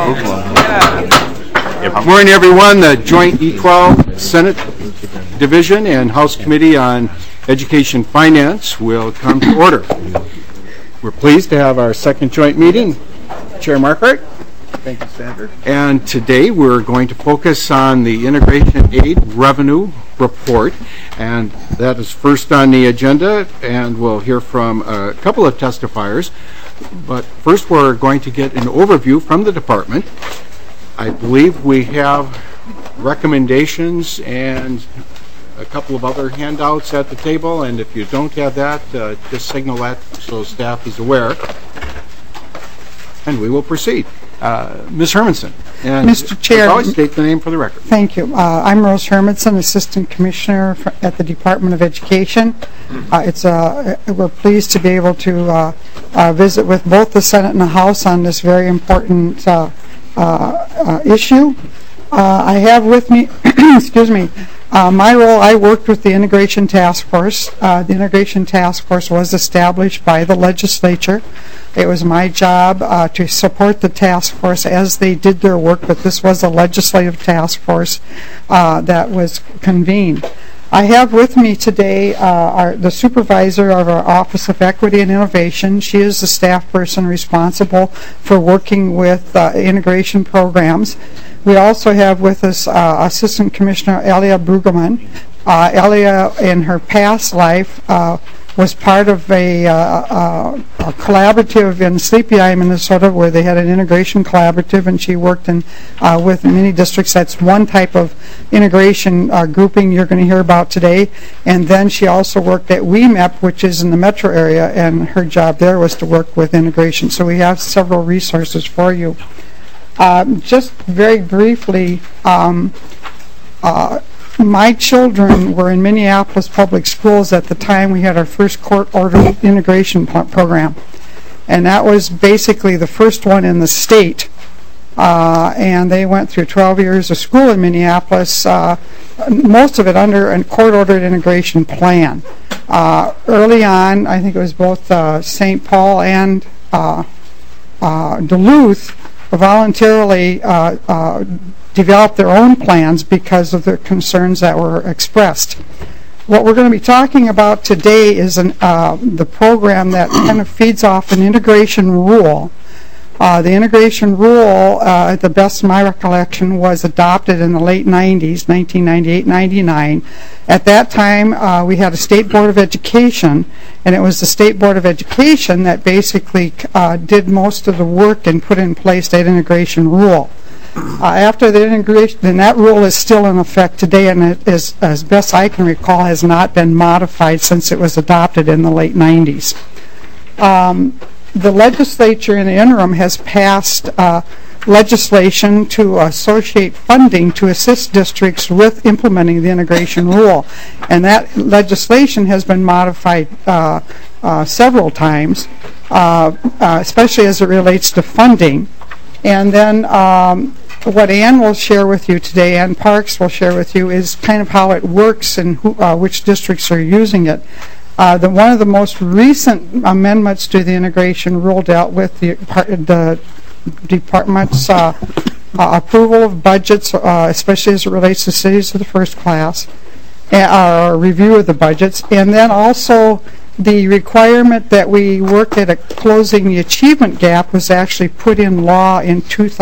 Good morning, everyone. The Joint E12 Senate Division and House Committee on Education Finance will come to order. We're pleased to have our second joint meeting. Chair Marquardt. Thank you, Senator. And today we're going to focus on the Integration Aid Revenue Report, and that is first on the agenda, and we'll hear from a couple of testifiers. But first we're going to get an overview from the department. I believe we have recommendations and a couple of other handouts at the table, and if you don't have that, just signal that so staff is aware. And we will proceed. Ms. Hermanson. And Mr. Chair, always state the name for the record. Thank you. I'm Rose Hermanson, Assistant Commissioner at the Department of Education. We're pleased to be able to visit with both the Senate and the House on this very important issue. I have with me, excuse me, my role. I worked with the Integration Task Force. The Integration Task Force was established by the legislature. It was my job to support the task force as they did their work, but this was a legislative task force that was convened. I have with me today the supervisor of our Office of Equity and Innovation. She is the staff person responsible for working with integration programs. We also have with us Assistant Commissioner Elia Brueggemann. Elia, in her past life, was part of a collaborative in Sleepy Eye, Minnesota, where they had an integration collaborative, and she worked with many districts. That's one type of integration grouping you're going to hear about today. And then she also worked at WEMEP, which is in the metro area, and her job there was to work with integration. So we have several resources for you. Just very briefly, my children were in Minneapolis Public Schools at the time we had our first court-ordered integration program. And that was basically the first one in the state. And they went through 12 years of school in Minneapolis, most of it under a court-ordered integration plan. Early on, I think it was both St. Paul and Duluth voluntarily developed their own plans because of the concerns that were expressed. What we're going to be talking about today is the program that kind of feeds off an integration rule. The integration rule, at the best of my recollection, was adopted in the late 90s, 1998-99. At that time, we had a State Board of Education, and it was the State Board of Education that basically did most of the work and put in place that integration rule. After the integration, and that rule is still in effect today, and it is, as best I can recall, has not been modified since it was adopted in the late 90s. The legislature in the interim has passed legislation to associate funding to assist districts with implementing the integration rule. And that legislation has been modified several times, especially as it relates to funding. And then what Ann will share with you today, Ann Parks will share with you, is kind of how it works and which districts are using it. One of the most recent amendments to the integration rule dealt with the department's approval of budgets, especially as it relates to cities of the first class, review of the budgets, and then also the requirement that we work at closing the achievement gap was actually put in law in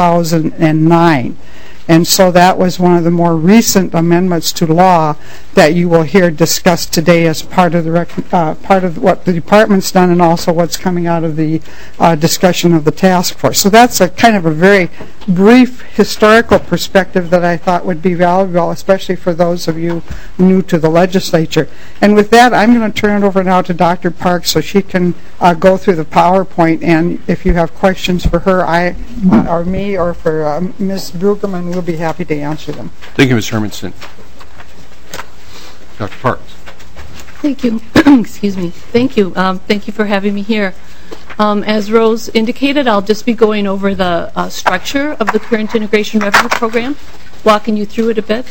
2009. And so that was one of the more recent amendments to law that you will hear discussed today as part of what the department's done and also what's coming out of the discussion of the task force. So that's a kind of a very brief historical perspective that I thought would be valuable, especially for those of you new to the legislature. And with that, I'm going to turn it over now to Dr. Parks so she can go through the PowerPoint, and if you have questions for her, or me, or for Ms. Brueggemann, we'll be happy to answer them. Thank you, Ms. Hermanson. Dr. Parks. Thank you. Excuse me. Thank you. Thank you for having me here. As Rose indicated, I'll just be going over the structure of the current Integration Revenue Program, walking you through it a bit,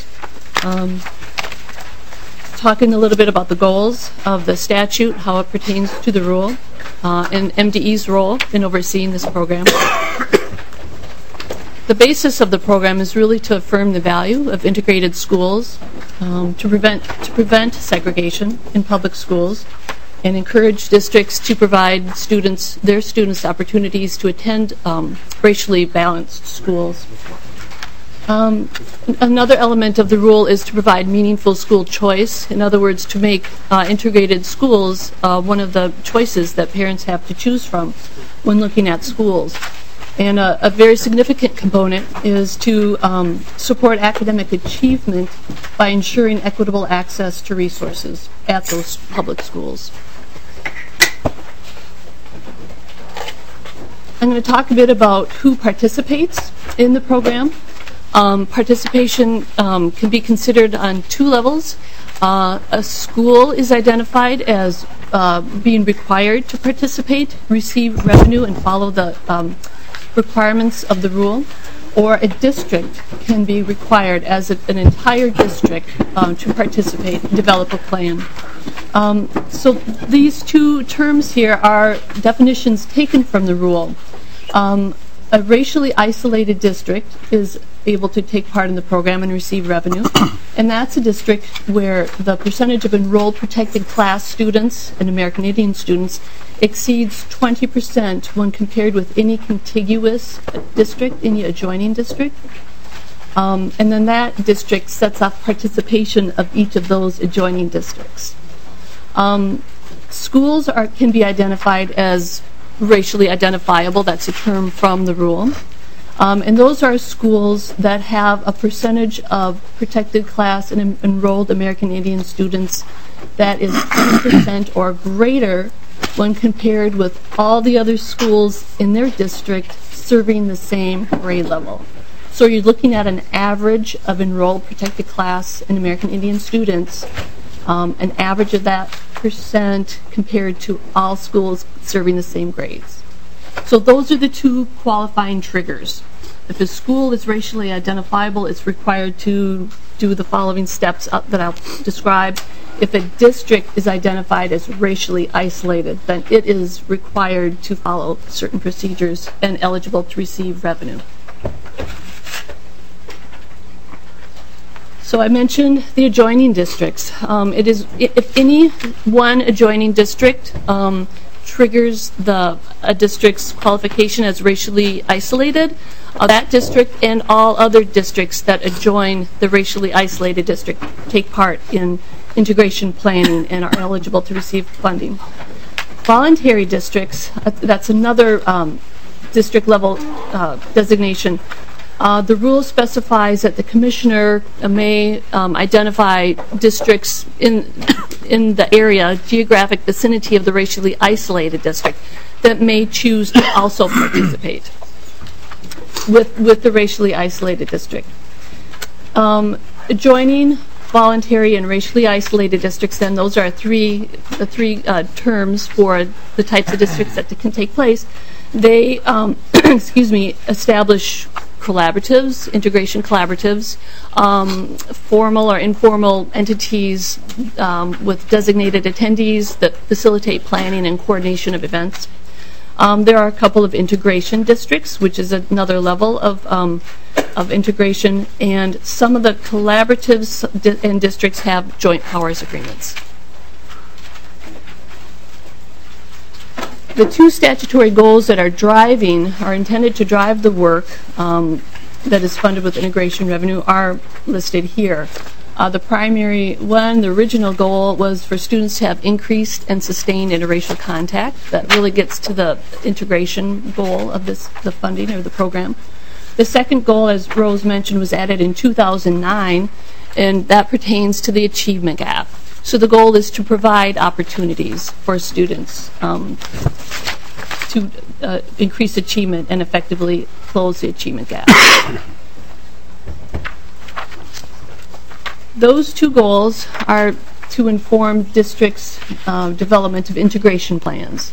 talking a little bit about the goals of the statute, how it pertains to the rule, and MDE's role in overseeing this program. The basis of the program is really to affirm the value of integrated schools, to prevent segregation in public schools, and encourage districts to provide their students opportunities to attend racially balanced schools. Another element of the rule is to provide meaningful school choice. In other words, to make integrated schools one of the choices that parents have to choose from when looking at schools. And a very significant component is to support academic achievement by ensuring equitable access to resources at those public schools. I'm going to talk a bit about who participates in the program. Participation can be considered on two levels. A school is identified as being required to participate, receive revenue, and follow the requirements of the rule, or a district can be required as an entire district to participate, develop a plan. So these two terms here are definitions taken from the rule. A racially isolated district is able to take part in the program and receive revenue, and that's a district where the percentage of enrolled protected class students and American Indian students exceeds 20% when compared with any contiguous district, any adjoining district. And then that district sets off participation of each of those adjoining districts. Schools can be identified as racially identifiable. That's a term from the rule. And those are schools that have a percentage of protected class and enrolled American Indian students that is 20% or greater when compared with all the other schools in their district serving the same grade level. So you're looking at an average of enrolled protected class and American Indian students, an average of that percent compared to all schools serving the same grades. So those are the two qualifying triggers. If a school is racially identifiable, it's required to do the following steps that I'll describe. If a district is identified as racially isolated, then it is required to follow certain procedures and eligible to receive revenue. So I mentioned the adjoining districts. It is if any one adjoining district triggers a district's qualification as racially isolated, that district and all other districts that adjoin the racially isolated district take part in integration planning and are eligible to receive funding. Voluntary districts, that's another district level designation. The rule specifies that the commissioner may identify districts in the area, geographic vicinity of the racially isolated district that may choose to also participate with the racially isolated district. Adjoining, voluntary, and racially isolated districts, then those are the three terms for the types of districts that can take place. They establish collaboratives, integration collaboratives, formal or informal entities with designated attendees that facilitate planning and coordination of events. There are a couple of integration districts, which is another level of integration, and some of the collaboratives and districts have joint powers agreements. The two statutory goals that are intended to drive the work that is funded with integration revenue are listed here. The primary one, the original goal, was for students to have increased and sustained interracial contact. That really gets to the integration goal of the funding or the program. The second goal, as Rose mentioned, was added in 2009, and that pertains to the achievement gap. So the goal is to provide opportunities for students to increase achievement and effectively close the achievement gap. Those two goals are to inform districts' development of integration plans.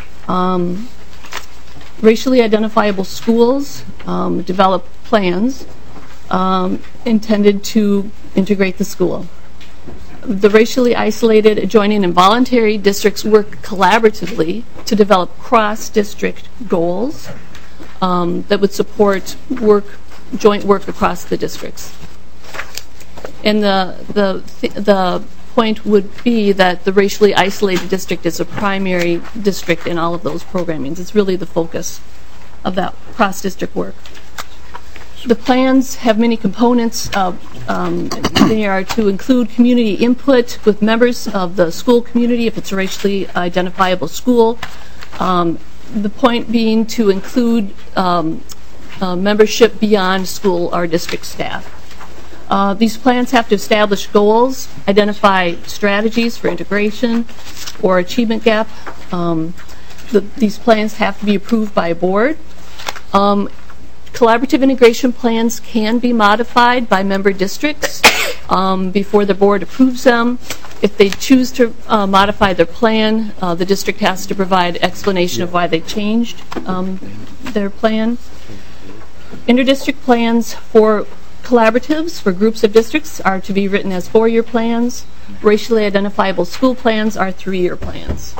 Racially identifiable schools develop plans intended to integrate the school. The racially isolated, adjoining, and voluntary districts work collaboratively to develop cross-district goals that would support joint work across the districts. And the point would be that the racially isolated district is a primary district in all of those programmings. It's really the focus of that cross-district work. The plans have many components. They are to include community input with members of the school community if it's a racially identifiable school. The point being to include membership beyond school or district staff. These plans have to establish goals, identify strategies for integration or achievement gap. These plans have to be approved by a board. Collaborative integration plans can be modified by member districts before the board approves them. If they choose to modify their plan, the district has to provide explanation of why they changed their plan. Interdistrict plans for collaboratives for groups of districts are to be written as 4-year plans. Racially identifiable school plans are 3-year plans.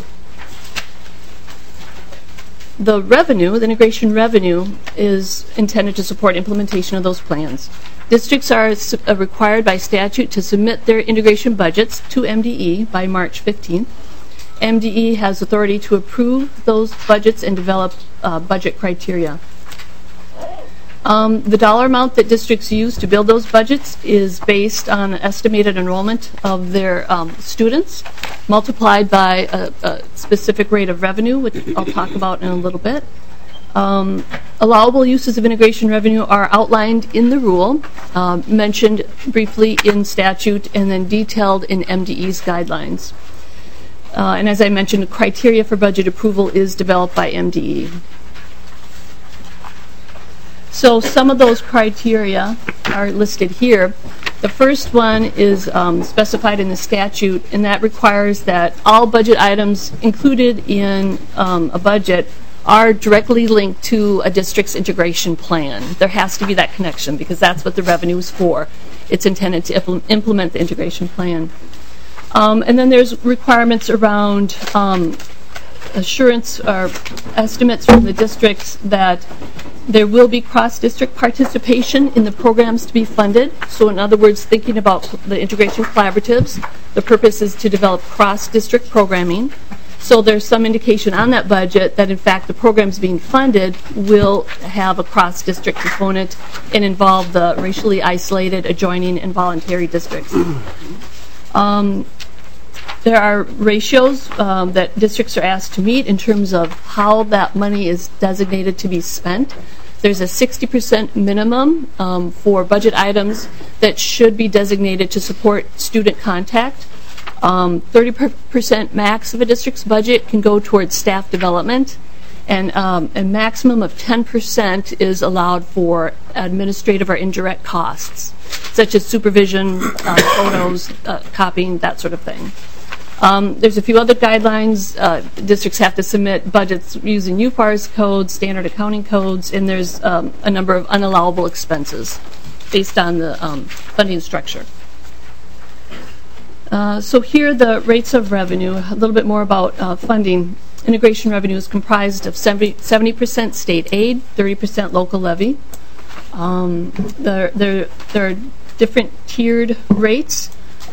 The integration revenue, is intended to support implementation of those plans. Districts are required by statute to submit their integration budgets to MDE by March 15th. MDE has authority to approve those budgets and develop budget criteria. The dollar amount that districts use to build those budgets is based on estimated enrollment of their students multiplied by a specific rate of revenue, which I'll talk about in a little bit. Allowable uses of integration revenue are outlined in the rule, mentioned briefly in statute, and then detailed in MDE's guidelines. And as I mentioned, criteria for budget approval is developed by MDE. So some of those criteria are listed here. The first one is specified in the statute, and that requires that all budget items included in a budget are directly linked to a district's integration plan. There has to be that connection because that's what the revenue is for. It's intended to implement the integration plan. And then there's requirements around assurance or estimates from the districts that there will be cross-district participation in the programs to be funded. So in other words, thinking about the integration collaboratives, the purpose is to develop cross-district programming. So there's some indication on that budget that in fact the programs being funded will have a cross-district component and involve the racially isolated, adjoining, and voluntary districts. There are ratios that districts are asked to meet in terms of how that money is designated to be spent. There's a 60% minimum for budget items that should be designated to support student contact. 30% max of a district's budget can go towards staff development, and a maximum of 10% is allowed for administrative or indirect costs, such as supervision, photos, copying, that sort of thing. There's a few other guidelines. Districts have to submit budgets using UFARS codes, standard accounting codes, and there's a number of unallowable expenses based on the funding structure. So here are the rates of revenue. A little bit more about funding. Integration revenue is comprised of 70% state aid, 30% local levy. There are different tiered rates.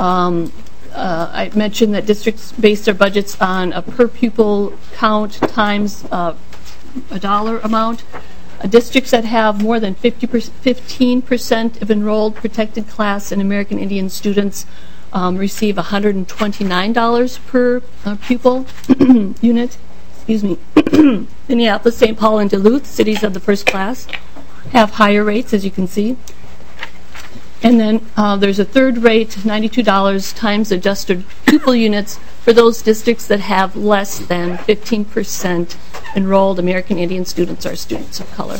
I mentioned that districts base their budgets on a per pupil count times a dollar amount. Districts that have more than 15% of enrolled protected class and American Indian students receive $129 per pupil unit. Excuse me. Minneapolis, St. Paul, and Duluth, cities of the first class, have higher rates, as you can see. And then there's a third rate, $92 times adjusted pupil units for those districts that have less than 15% enrolled American Indian students or students of color.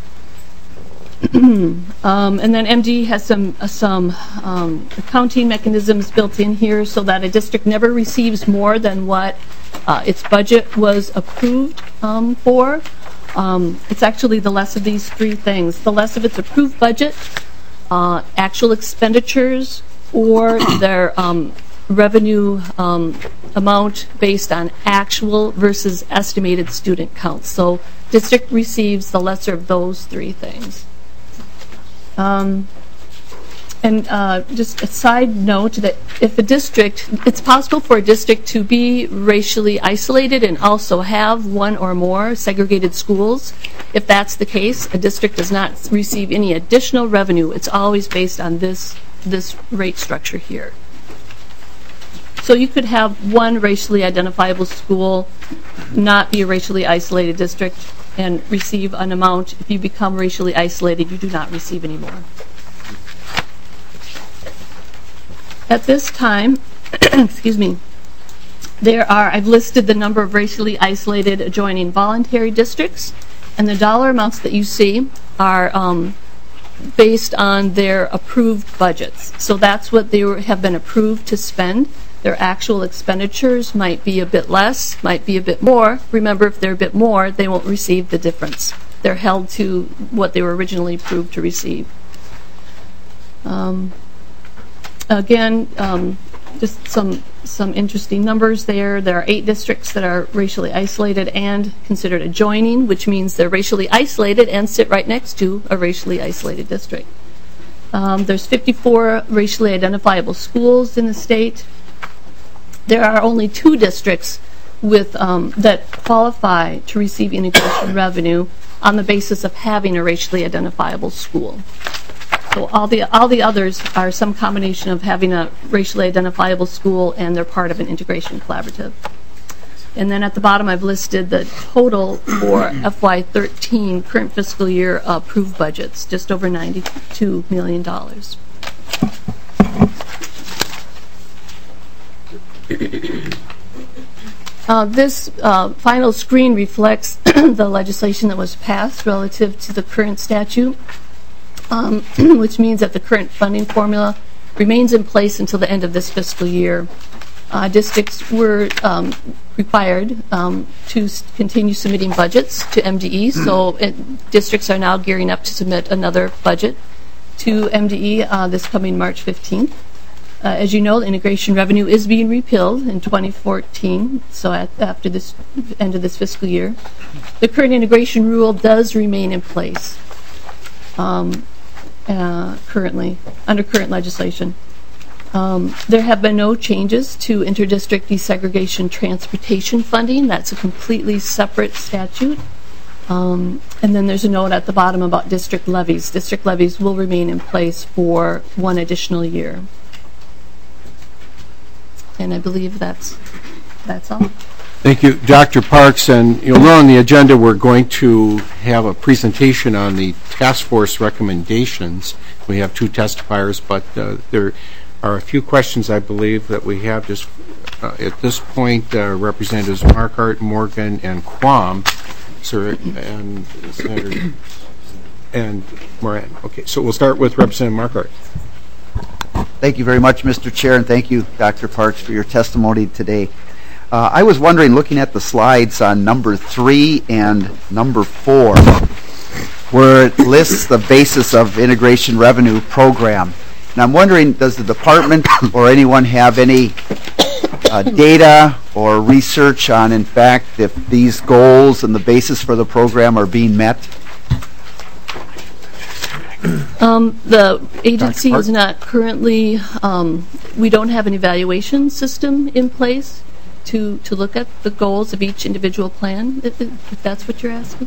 And then MD has some accounting mechanisms built in here so that a district never receives more than what its budget was approved for. It's actually the less of these three things. The less of its approved budget, actual expenditures, or their revenue amount based on actual versus estimated student counts. So district receives the lesser of those three things. And just a side note that if a district, it's possible for a district to be racially isolated and also have one or more segregated schools. If that's the case, a district does not receive any additional revenue. It's always based on this rate structure here. So you could have one racially identifiable school, not be a racially isolated district, and receive an amount. If you become racially isolated, you do not receive any more. At this time, excuse me, I've listed the number of racially isolated adjoining voluntary districts, and the dollar amounts that you see are based on their approved budgets. So that's what they have been approved to spend. Their actual expenditures might be a bit less, might be a bit more. Remember, if they're a bit more, they won't receive the difference. They're held to what they were originally approved to receive. Again, just some interesting numbers there. There are 8 districts that are racially isolated and considered adjoining, which means they're racially isolated and sit right next to a racially isolated district. There's 54 racially identifiable schools in the state. There are only 2 districts with that qualify to receive integration revenue on the basis of having a racially identifiable school. So all the others are some combination of having a racially identifiable school and they're part of an integration collaborative. And then at the bottom I've listed the total for FY13 current fiscal year approved budgets, just over $92 million. This final screen reflects the legislation that was passed relative to the current statute. Which means that the current funding formula remains in place until the end of this fiscal year. Districts were required to continue submitting budgets to MDE, so districts are now gearing up to submit another budget to MDE this coming March 15th. As you know, the integration revenue is being repealed in 2014, so after this end of this fiscal year. The current integration rule does remain in place. Currently, under current legislation. There have been no changes to interdistrict desegregation transportation funding. That's a completely separate statute. And then there's a note at the bottom about district levies. District levies will remain in place for 1 additional year. And I believe that's all. Thank you, Dr. Parks. And you'll know on the agenda we're going to have a presentation on the task force recommendations. We have 2 testifiers, but there are a few questions I believe that we have just at this point. Representatives Marquardt, Morgan, and Quam, sir, and Senator and Moran. Okay, so we'll start with Representative Marquardt. Thank you very much, Mr. Chair, and thank you, Dr. Parks, for your testimony today. I was wondering, looking at the slides on number 3 and number 4, where it lists the basis of integration revenue program. And I'm wondering, does the department or anyone have any data or research on, in fact, if these goals and the basis for the program are being met? The agency is not currently, we don't have an evaluation system in place to look at the goals of each individual plan, if that's what you're asking.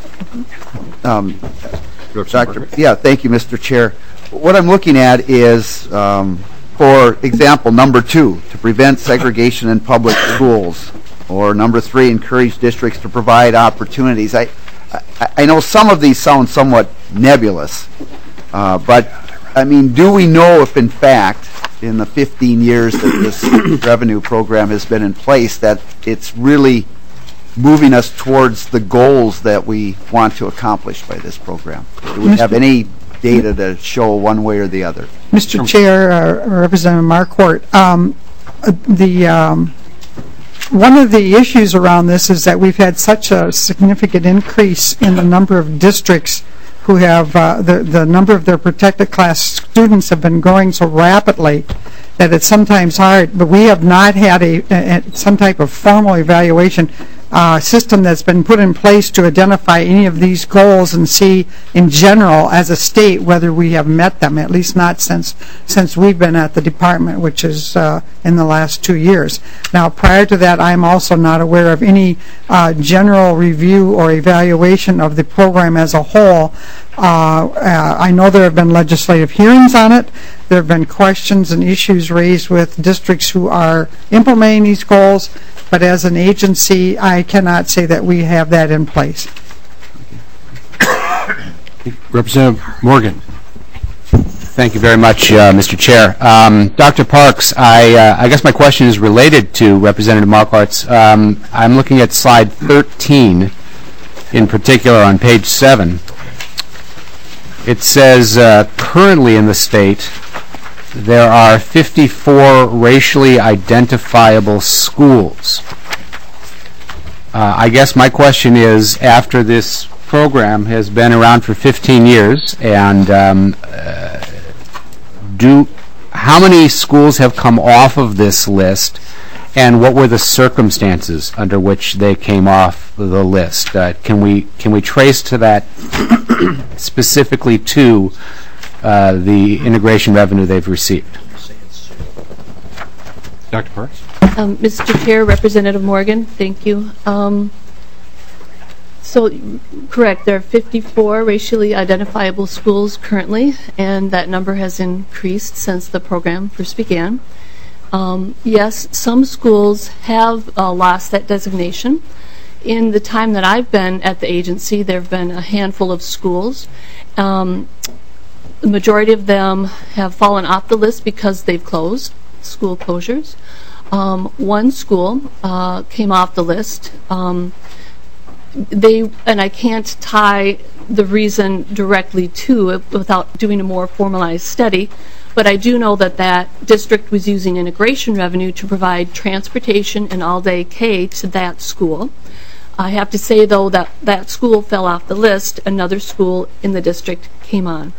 Yeah, thank you, Mr. Chair. What I'm looking at is, for example, number 2, to prevent segregation in public schools, or number 3, encourage districts to provide opportunities. I know some of these sound somewhat nebulous, but I mean, do we know if in fact in the 15 years that this revenue program has been in place that it's really moving us towards the goals that we want to accomplish by this program? Do we have any data to show one way or the other? Mr. Chair, Representative Marquardt, one of the issues around this is that we've had such a significant increase in the number of districts who have the number of their protected class students have been growing so rapidly that it's sometimes hard. But we have not had some type of formal evaluation system that's been put in place to identify any of these goals and see in general as a state whether we have met them, at least not since we've been at the department, which is in the last 2 years. Now, prior to that, I'm also not aware of any general review or evaluation of the program as a whole. I know there have been legislative hearings on it. There have been questions and issues raised with districts who are implementing these goals, but as an agency, I cannot say that we have that in place. Representative Morgan. Thank you very much, Mr. Chair. Dr. Parks, I guess my question is related to Representative Marquardt's. I'm looking at slide 13 in particular on page 7. It says currently in the state there are 54 racially identifiable schools. I guess my question is, after this program has been around for 15 years, and how many schools have come off of this list, and what were the circumstances under which they came off the list? Can we trace to that specifically to the integration revenue they've received? Dr. Parks? Mr. Chair, Representative Morgan, thank you. So, correct, there are 54 racially identifiable schools currently, and that number has increased since the program first began. Yes, some schools have lost that designation. In the time that I've been at the agency, there have been a handful of schools. The majority of them have fallen off the list because they've closed, school closures. One school came off the list. And I can't tie the reason directly to it without doing a more formalized study, but I do know that that district was using integration revenue to provide transportation and all-day K to that school. I have to say, though, that that school fell off the list. Another school in the district came on.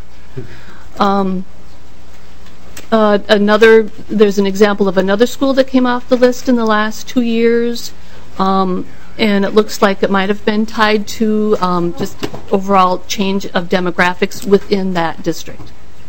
There's an example of another school that came off the list in the last 2 years. And it looks like it might have been tied to just overall change of demographics within that district.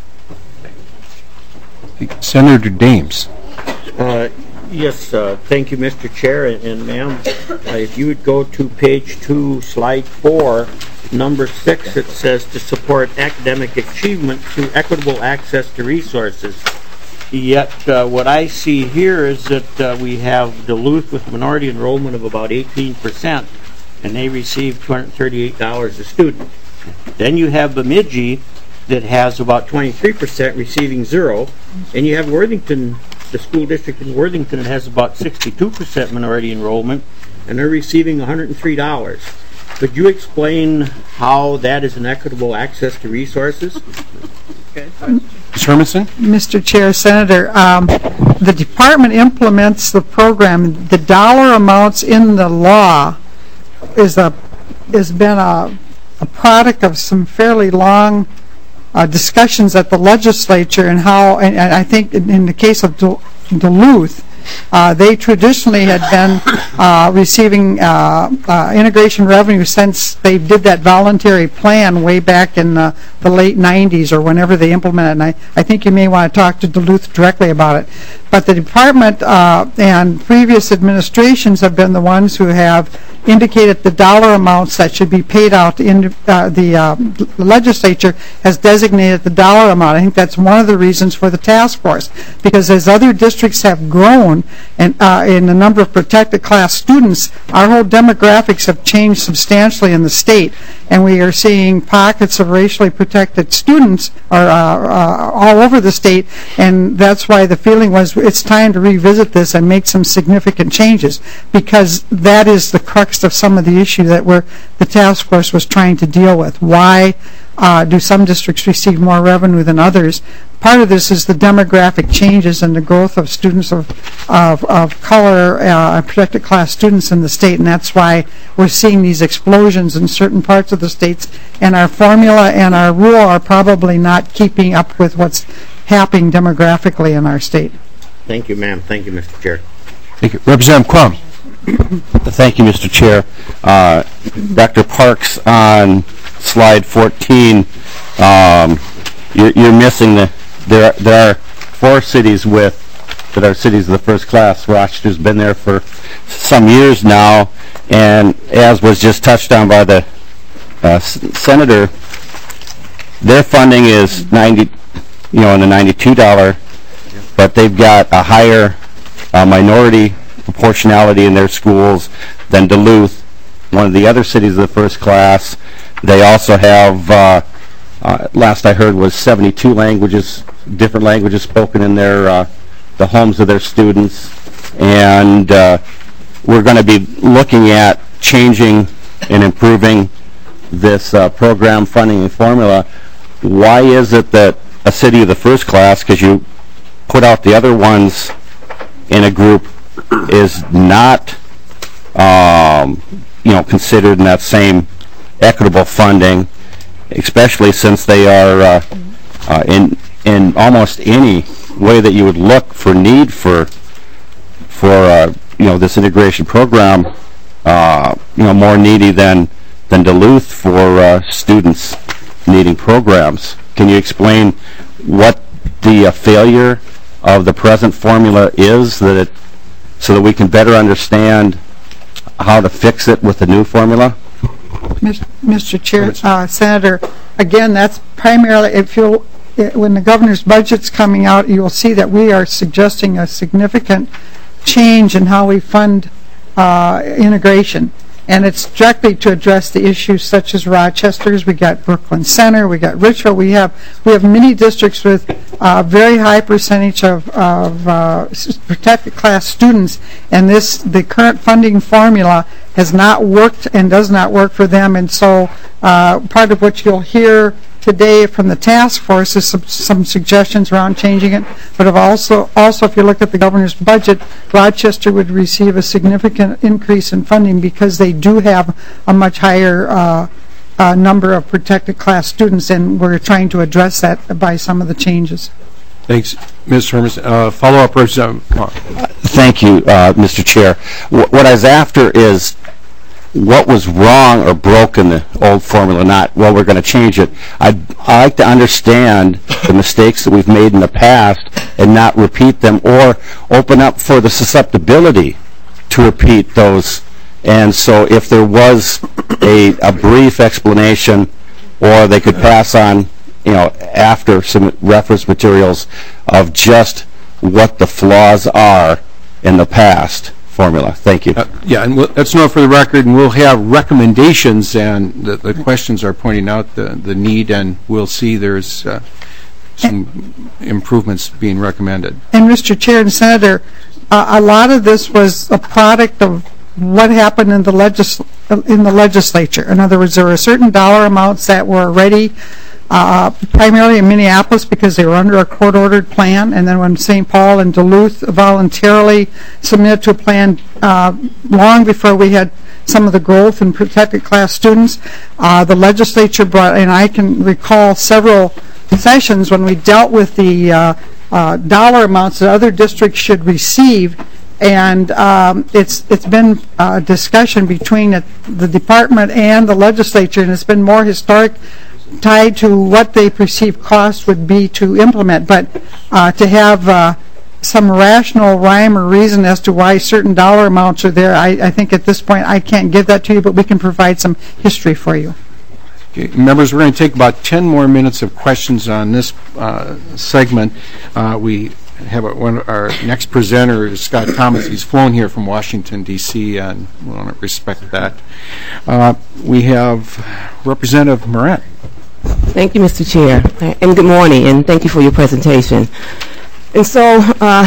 Senator Dames. Yes, thank you, Mr. Chair, and ma'am, if you would go to page 2, slide 4, number 6, it says to support academic achievement through equitable access to resources. Yet what I see here is that we have Duluth with minority enrollment of about 18%, and they receive $238 a student. Then you have Bemidji that has about 23% receiving 0, and you have Worthington, the school district in Worthington, that has about 62% minority enrollment, and they're receiving $103. Could you explain how that is an equitable access to resources? Okay. Ms. Hermanson? Mr. Chair, Senator, the department implements the program. The dollar amounts in the law has been a product of some fairly long discussions at the legislature, and how, and I think in the case of Duluth, they traditionally had been receiving integration revenue since they did that voluntary plan way back in the late 90s or whenever they implemented it. And I think you may want to talk to Duluth directly about it. But the department and previous administrations have been the ones who have indicated the dollar amounts that should be paid out. The legislature has designated the dollar amount. I think that's one of the reasons for the task force, because as other districts have grown and in the number of protected class students, our whole demographics have changed substantially in the state, and we are seeing pockets of racially protected students all over the state, and that's why the feeling was it's time to revisit this and make some significant changes, because that is the crux of some of the issue that the task force was trying to deal with. Why do some districts receive more revenue than others. Part of this is the demographic changes and the growth of students of color, protected class students in the state, and that's why we're seeing these explosions in certain parts of the states, and our formula and our rule are probably not keeping up with what's happening demographically in our state. Thank you, ma'am. Thank you, Mr. Chair. Thank you. Representative Crum. Thank you, Mr. Chair. Dr. Parks, on slide 14, you're missing there are 4 cities that are cities of the first class. Rochester's been there for some years now, and as was just touched on by the senator, their funding is in the $92, but they've got a higher minority proportionality in their schools than Duluth, one of the other cities of the first class. They also have, last I heard, was 72 different languages spoken in the homes of their students. And we're going to be looking at changing and improving this program funding and formula. Why is it that a city of the first class, because you put out the other ones in a group, is not considered in that same equitable funding, especially since they are in almost any way that you would look for need for this integration program, more needy than Duluth for students needing programs. Can you explain what the failure of the present formula is, so that we can better understand how to fix it with the new formula? Mr. Chair, Senator, again, that's primarily, when the governor's budget's coming out, you'll see that we are suggesting a significant change in how we fund integration. And it's directly to address the issues such as Rochester's. We got Brooklyn Center, we got Richville. We have many districts with very high percentage of protected class students, and the current funding formula has not worked and does not work for them. And so part of what you'll hear today from the task force is some suggestions around changing it, but also if you look at the governor's budget, Rochester would receive a significant increase in funding because they do have a much higher number of protected class students, and we're trying to address that by some of the changes. Thanks, Ms. Hermes. Follow-up, Representative Mark. Thank you, Mr. Chair. What I was after is what was wrong or broke in the old formula, not, well, we're going to change it. I'd like to understand the mistakes that we've made in the past and not repeat them, or open up for the susceptibility to repeat those. And so if there was a brief explanation, or they could pass on, after some reference materials of just what the flaws are in the past formula. Thank you. And let's know for the record, and we'll have recommendations, and the questions are pointing out the need, and we'll see there's some improvements being recommended. And Mr. Chair and Senator, a lot of this was a product of what happened in the legislature. In other words, there were certain dollar amounts that were already primarily in Minneapolis because they were under a court-ordered plan, and then when St. Paul and Duluth voluntarily submitted to a plan long before we had some of the growth in protected class students, the legislature brought, and I can recall several sessions when we dealt with the dollar amounts that other districts should receive, and it's been a discussion between the department and the legislature, and it's been more historic, tied to what they perceive cost would be to implement, but to have some rational rhyme or reason as to why certain dollar amounts are there, I think at this point I can't give that to you, but we can provide some history for you. Okay, members, we're going to take about 10 more minutes of questions on this segment. We have our next presenter is Scott Thomas. He's flown here from Washington, D.C., and we want to respect that. We have Representative Moran. Thank you, Mr. Chair, and good morning, and thank you for your presentation. And so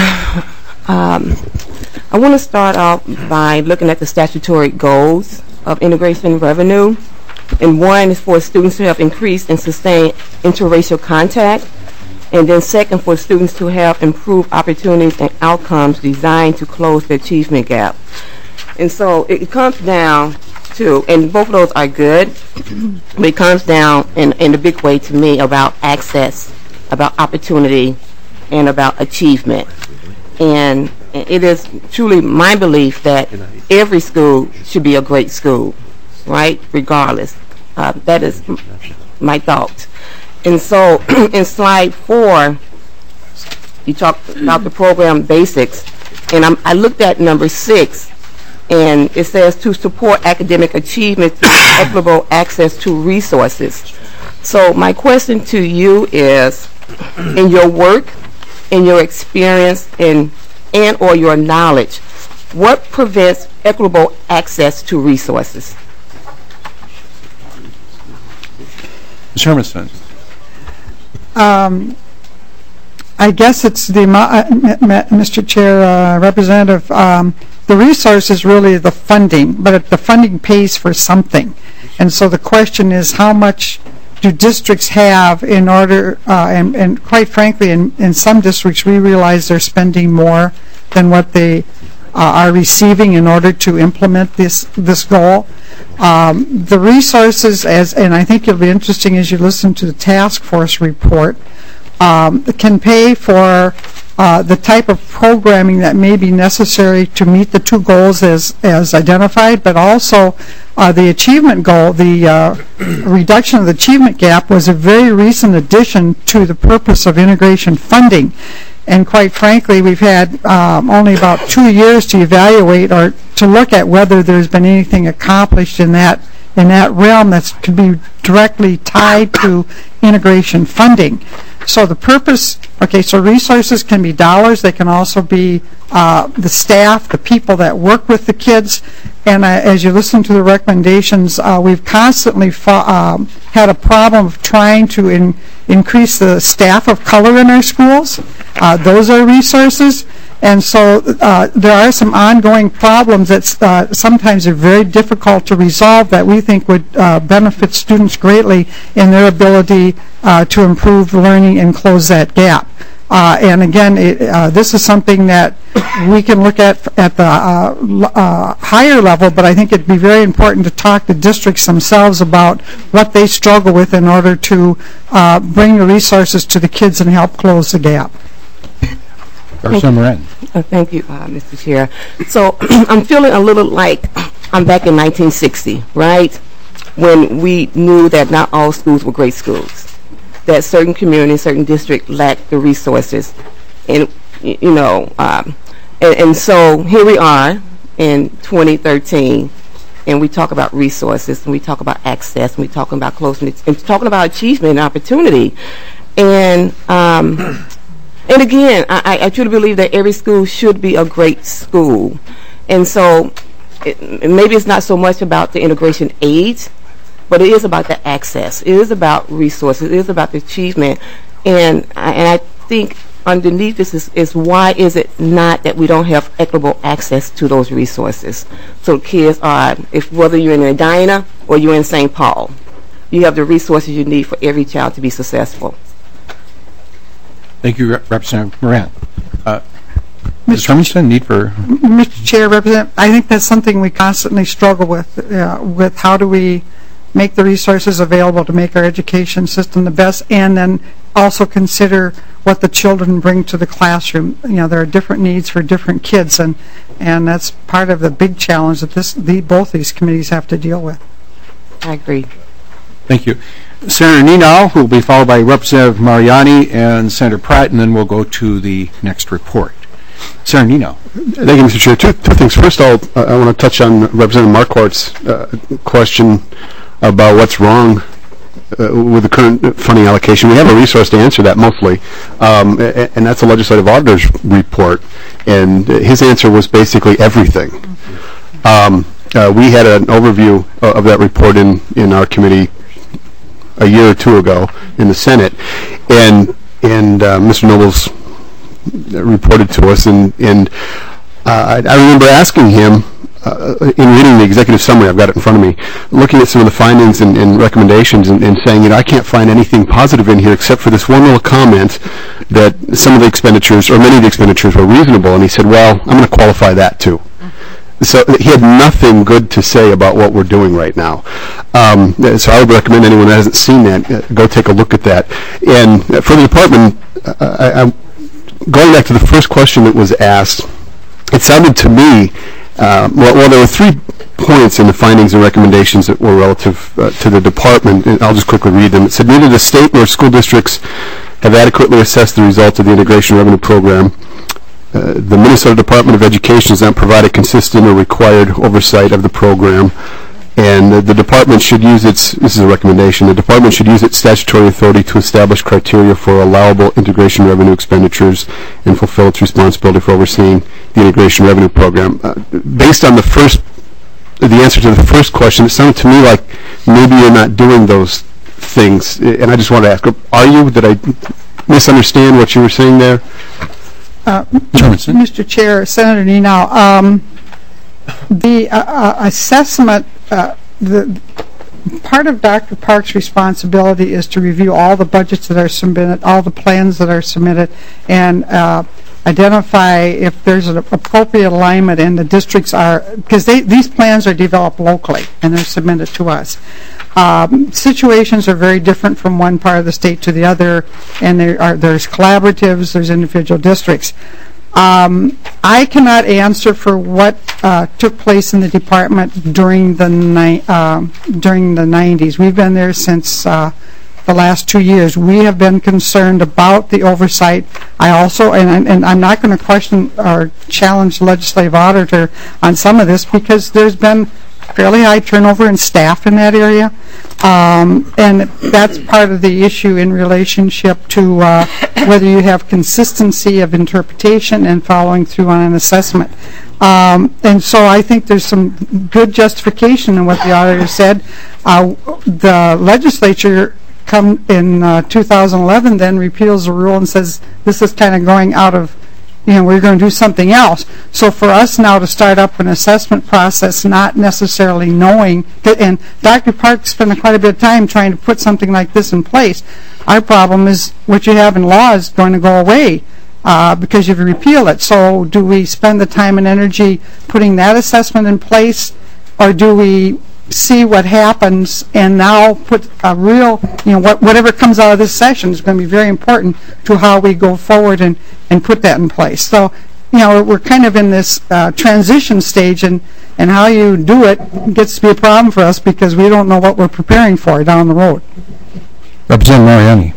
I want to start off by looking at the statutory goals of integration revenue. And one is for students to have increased and sustained interracial contact. And then second, for students to have improved opportunities and outcomes designed to close the achievement gap. And so it comes down to, and both of those are good, but it comes down in a big way to me about access, about opportunity, and about achievement. And it is truly my belief that every school should be a great school, right, regardless. That is my thought. And so in slide 4, you talked about the program basics, and I looked at number 6, and it says to support academic achievement through equitable access to resources. So my question to you is, in your work, in your experience, and or your knowledge, what prevents equitable access to resources? Ms. Hermiston. I guess it's the Mr. Chair, Representative. The resource is really the funding, but the funding pays for something, and so the question is, how much do districts have in order? And quite frankly, in some districts, we realize they're spending more than what they are receiving in order to implement this goal. The resources, and I think it'll be interesting as you listen to the task force report, can pay for the type of programming that may be necessary to meet the 2 goals as identified, but also the achievement goal. The reduction of the achievement gap was a very recent addition to the purpose of integration funding. And quite frankly, we've had only about 2 years to evaluate or to look at whether there's been anything accomplished in that realm that could be directly tied to integration funding. So the purpose, okay, so resources can be dollars. They can also be the staff, the people that work with the kids. And as you listen to the recommendations, we've constantly had a problem of trying to increase the staff of color in our schools. Those are resources. And so there are some ongoing problems that sometimes are very difficult to resolve that we think would benefit students greatly in their ability to improve learning and close that gap. And again, this is something that we can look at the higher level, but I think it'd be very important to talk to districts themselves about what they struggle with in order to bring the resources to the kids and help close the gap. Dr. Moran. Thank you, Mr. Chair. So I'm feeling a little like I'm back in 1960, right, when we knew that not all schools were great schools, that certain communities, certain districts lacked the resources, and and so here we are in 2013, and we talk about resources, and we talk about access, and we talk about closeness, and talking about achievement and opportunity, and again, I truly believe that every school should be a great school. And so maybe it's not so much about the integration aids, but it is about the access. It is about resources. It is about the achievement. And I think underneath this is why is it not that we don't have equitable access to those resources? So kids are, whether you're in Edina or you're in St. Paul, you have the resources you need for every child to be successful. Thank you, Representative Moran. Ms. Hermiston, need for... Mr. Chair, Representative, I think that's something we constantly struggle with how do we make the resources available to make our education system the best, and then also consider what the children bring to the classroom. There are different needs for different kids, and that's part of the big challenge that both these committees have to deal with. I agree. Thank you. Senator Nenow, who will be followed by Representative Mariani and Senator Pratt, and then we'll go to the next report. Senator Nenow. Thank you, Mr. Chair. Two things. First, I want to touch on Representative Marquardt's question about what's wrong with the current funding allocation. We have a resource to answer that mostly, and that's the legislative auditor's report, and his answer was basically everything. We had an overview of that report in our committee a year or two ago in the Senate, and Mr. Nobles reported to us, and I remember asking him in reading the executive summary, I've got it in front of me, looking at some of the findings and recommendations and saying, I can't find anything positive in here except for this one little comment that some of the expenditures, or many of the expenditures, were reasonable. And he said, well, I'm going to qualify that too. So he had nothing good to say about what we're doing right now. So I would recommend anyone that hasn't seen that, go take a look at that. And for the department, going back to the first question that was asked, it sounded to me, well, there were 3 points in the findings and recommendations that were relative to the department, and I'll just quickly read them. It said, neither the state nor school districts have adequately assessed the results of the Integration Revenue Program. The Minnesota Department of Education has not provided consistent or required oversight of the program, and the department should use this is a recommendation, the department should use its statutory authority to establish criteria for allowable integration revenue expenditures and fulfill its responsibility for overseeing the Integration Revenue Program. Based on the answer to the first question, it sounded to me like maybe you're not doing those things, and I just wanted to ask, are you? Did I misunderstand what you were saying there? Mr. Chair, Senator Nenow, the assessment, the part of Dr. Park's responsibility is to review all the budgets that are submitted, all the plans that are submitted, and identify if there's an appropriate alignment, and the districts are, because these plans are developed locally and they're submitted to us. Situations are very different from one part of the state to the other, and there's collaboratives, there's individual districts. I cannot answer for what took place in the department during the 90s. We've been there since the last 2 years. We have been concerned about the oversight. I also, and I'm not going to question or challenge the legislative auditor on some of this, because there's been fairly high turnover in staff in that area, and that's part of the issue in relationship to whether you have consistency of interpretation and following through on an assessment. And so I think there's some good justification in what the auditor said. The legislature come in 2011 then repeals the rule and says this is kind of going out of, we're going to do something else. So for us now to start up an assessment process not necessarily knowing, and Dr. Park spent quite a bit of time trying to put something like this in place. Our problem is what you have in law is going to go away because you've repealed it. So do we spend the time and energy putting that assessment in place, or do we see what happens and now put a real, whatever comes out of this session is going to be very important to how we go forward and put that in place. So, we're kind of in this transition stage, and how you do it gets to be a problem for us because we don't know what we're preparing for down the road. Representative Mariani.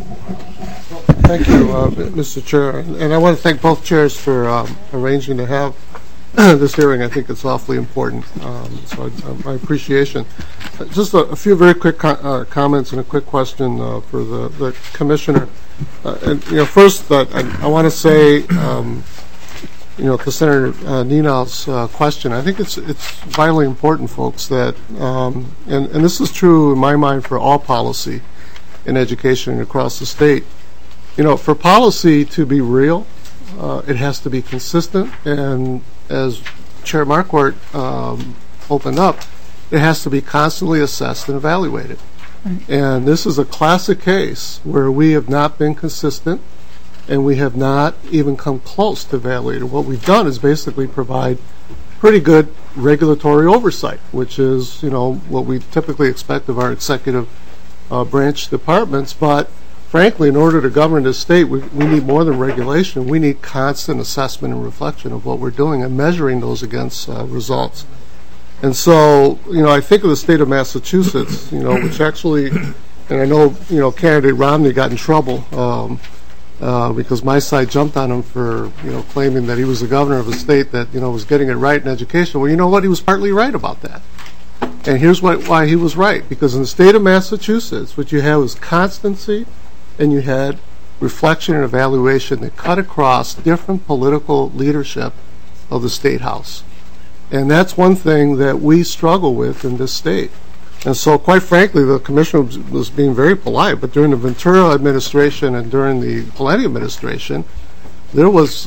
Thank you, Mr. Chair. And I want to thank both chairs for arranging to have this hearing. I think it's awfully important, so my appreciation. Just a few very quick comments and a quick question for the commissioner. First, I want to say, to Senator Nenow's question, I think it's vitally important, folks, that, and this is true in my mind for all policy in education across the state. For policy to be real, it has to be consistent, and as Chair Marquardt opened up, it has to be constantly assessed and evaluated. Right. And this is a classic case where we have not been consistent, and we have not even come close to evaluating. What we've done is basically provide pretty good regulatory oversight, which is, what we typically expect of our executive branch departments. But frankly, in order to govern this state, we need more than regulation. We need constant assessment and reflection of what we're doing and measuring those against results. And so, I think of the state of Massachusetts, which actually, and I know, candidate Romney got in trouble because my side jumped on him for, claiming that he was the governor of a state that, was getting it right in education. Well, you know what? He was partly right about that. And here's why he was right. Because in the state of Massachusetts, what you had was constancy, and you had reflection and evaluation that cut across different political leadership of the State House. And that's one thing that we struggle with in this state. And so, quite frankly, the commissioner was being very polite, but during the Ventura administration and during the Pawlenty administration, there was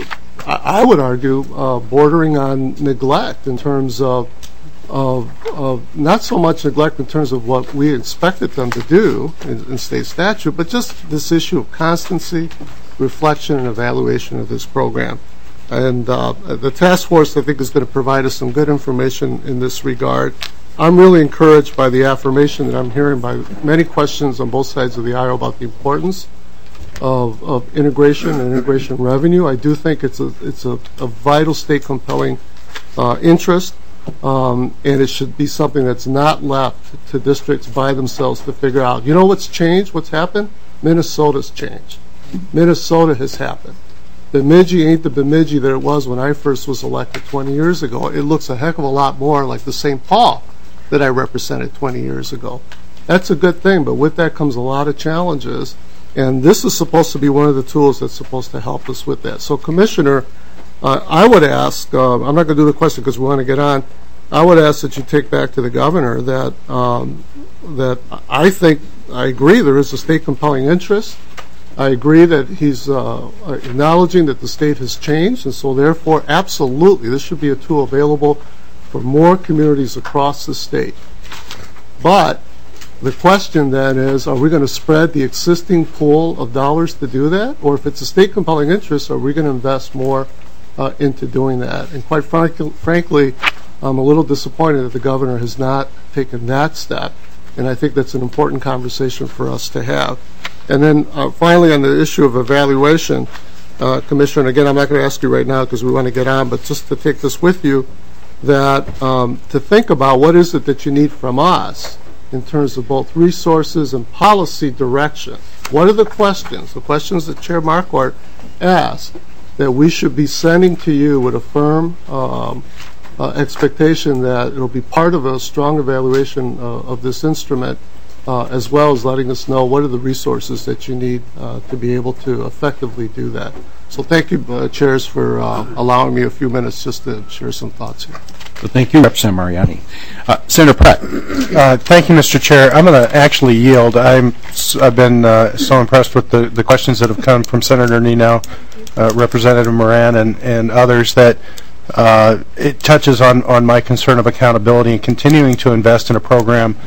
I would argue, bordering on neglect in terms of not so much neglect in terms of what we expected them to do in state statute, but just this issue of constancy, reflection, and evaluation of this program. And the task force, I think, is going to provide us some good information in this regard. I'm really encouraged by the affirmation that I'm hearing by many questions on both sides of the aisle about the importance of integration and integration revenue. I do think it's a vital state compelling interest, and it should be something that's not left to districts by themselves to figure out. You know what's changed? What's happened? Minnesota's changed. Minnesota has happened. Bemidji ain't the Bemidji that it was when I first was elected 20 years ago. It looks a heck of a lot more like the St. Paul that I represented 20 years ago. That's a good thing, but with that comes a lot of challenges, and this is supposed to be one of the tools that's supposed to help us with that. So, Commissioner, I would ask, I'm not going to do the question because we want to get on, I would ask that you take back to the governor that I agree there is a state compelling interest. I agree that he's acknowledging that the state has changed, and so therefore, absolutely, this should be a tool available for more communities across the state. But the question then is, are we going to spread the existing pool of dollars to do that? Or if it's a state compelling interest, are we going to invest more into doing that? And quite frankly, I'm a little disappointed that the governor has not taken that step, and I think that's an important conversation for us to have. And then finally, on the issue of evaluation, Commissioner, and again, I'm not going to ask you right now because we want to get on, but just to take this with you, that to think about what is it that you need from us in terms of both resources and policy direction. What are the questions that Chair Marquardt asked, that we should be sending to you with a firm expectation that it will be part of a strong evaluation of this instrument, as well as letting us know what are the resources that you need to be able to effectively do that. So thank you, Chairs, for allowing me a few minutes just to share some thoughts here. Well, thank you, Representative Mariani. Senator Pratt. Thank you, Mr. Chair. I'm going to actually yield. I've been so impressed with the questions that have come from Senator Nenow, Representative Moran, and others that it touches on my concern of accountability and continuing to invest in a program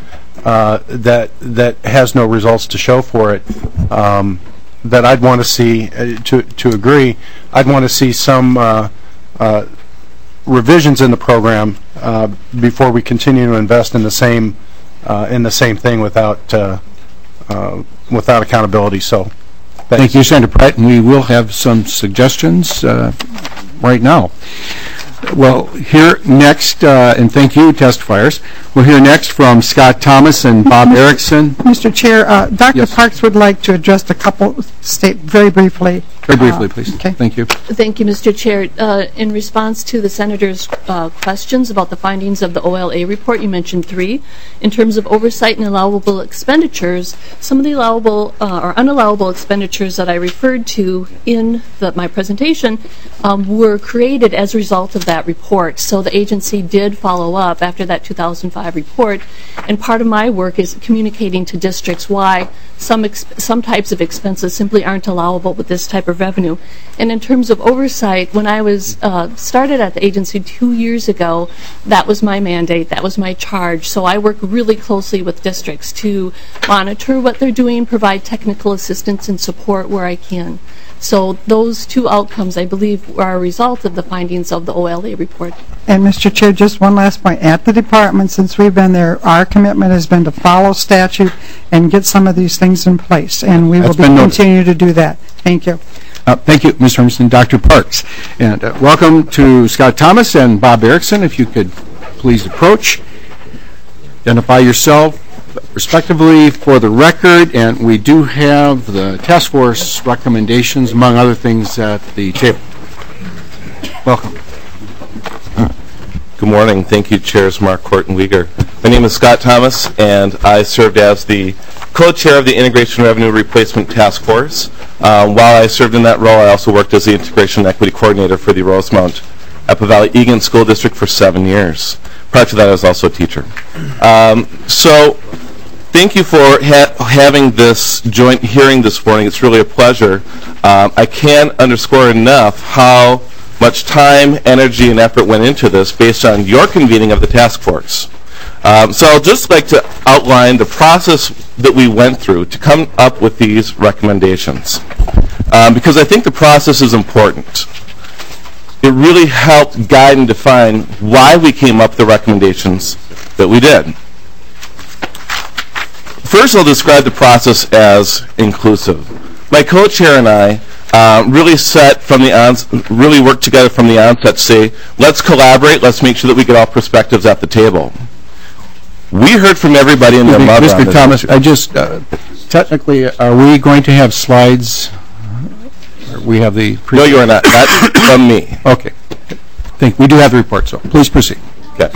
that has no results to show for it. That I'd want to see, to agree, I'd want to see some revisions in the program before we continue to invest in the same thing without accountability. So, thank you, Senator Pratt, and we will have some suggestions right now. Well, here next, and thank you, testifiers. We'll hear next from Scott Thomas and Bob Erickson. Mr. Chair, Dr. Yes. Parks would like to address a couple, state very briefly. Very briefly, please. Okay. Thank you. Thank you, Mr. Chair. In response to the Senator's questions about the findings of the OLA report, you mentioned 3. In terms of oversight and allowable expenditures, some of the allowable or unallowable expenditures that I referred to in my presentation were created as a result of that report. So the agency did follow up after that 2005 report, and part of my work is communicating to districts why some types of expenses simply aren't allowable with this type of revenue. And in terms of oversight, when I was started at the agency 2 years ago, that was my mandate, that was my charge. So I work really closely with districts to monitor what they're doing, provide technical assistance and support where I can. So those 2 outcomes, I believe, are a result of the findings of the OLA report. And Mr. Chair, just one last point. At the department, since we've been there, our commitment has been to follow statute and get some of these things in place, and we will continue to do that. Thank you. Thank you, Ms. Hermanson. Dr. Parks. And welcome to Scott Thomas and Bob Erickson. If you could please approach, identify yourself respectively for the record, and we do have the task force recommendations, among other things, at the table. Welcome. Good morning. Thank you, Chairs Marquardt and Weger. My name is Scott Thomas, and I served as the co-chair of the Integration Revenue Replacement Task Force. While I served in that role, I also worked as the Integration Equity Coordinator for the Rosemount Apple Valley Egan School District for 7 years. Prior to that, I was also a teacher. So thank you for having this joint hearing this morning. It's really a pleasure. I can't underscore enough how much time, energy, and effort went into this based on your convening of the task force. So I'll just like to outline the process that we went through to come up with these recommendations, because I think the process is important. It really helped guide and define why we came up with the recommendations that we did. First, I'll describe the process as inclusive. My co-chair and I really worked together from the onset to say, let's collaborate, let's make sure that we get all perspectives at the table. We heard from everybody in their mother. Mr. Thomas, I just, technically, are we going to have slides? We have the... No, you are not. That's from me. Okay. We do have the report, so please proceed. Okay.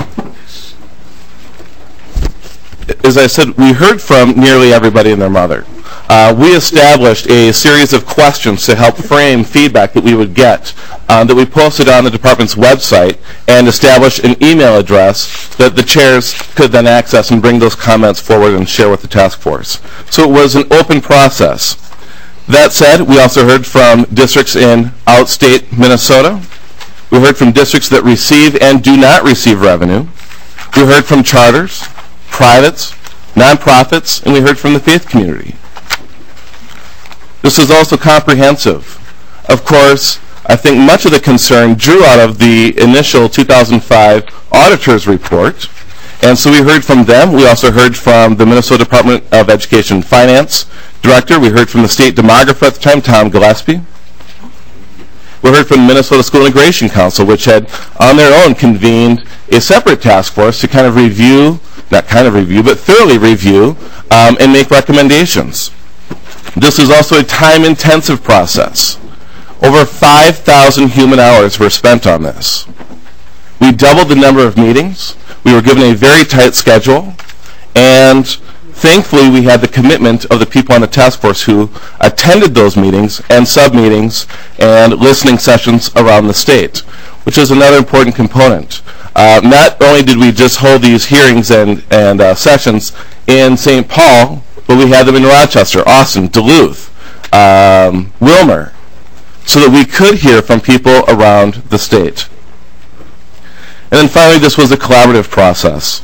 As I said, we heard from nearly everybody and their mother. We established a series of questions to help frame feedback that we would get, that we posted on the department's website, and established an email address that the chairs could then access and bring those comments forward and share with the task force. So it was an open process. That said, we also heard from districts in outstate Minnesota. We heard from districts that receive and do not receive revenue. We heard from charters, privates, nonprofits, and we heard from the faith community. This is also comprehensive. Of course, I think much of the concern drew out of the initial 2005 auditor's report, and so we heard from them. We also heard from the Minnesota Department of Education and Finance Director. We heard from the state demographer at the time, Tom Gillespie. We heard from the Minnesota School Integration Council, which had on their own convened a separate task force to kind of review, not kind of review, but thoroughly review and make recommendations. This is also a time-intensive process. Over 5,000 human hours were spent on this. We doubled the number of meetings. We were given a very tight schedule, and thankfully we had the commitment of the people on the task force who attended those meetings and sub-meetings and listening sessions around the state, which is another important component. Not only did we just hold these hearings and sessions in St. Paul, but we had them in Rochester, Austin, Duluth, Wilmer, so that we could hear from people around the state. And then finally, this was a collaborative process.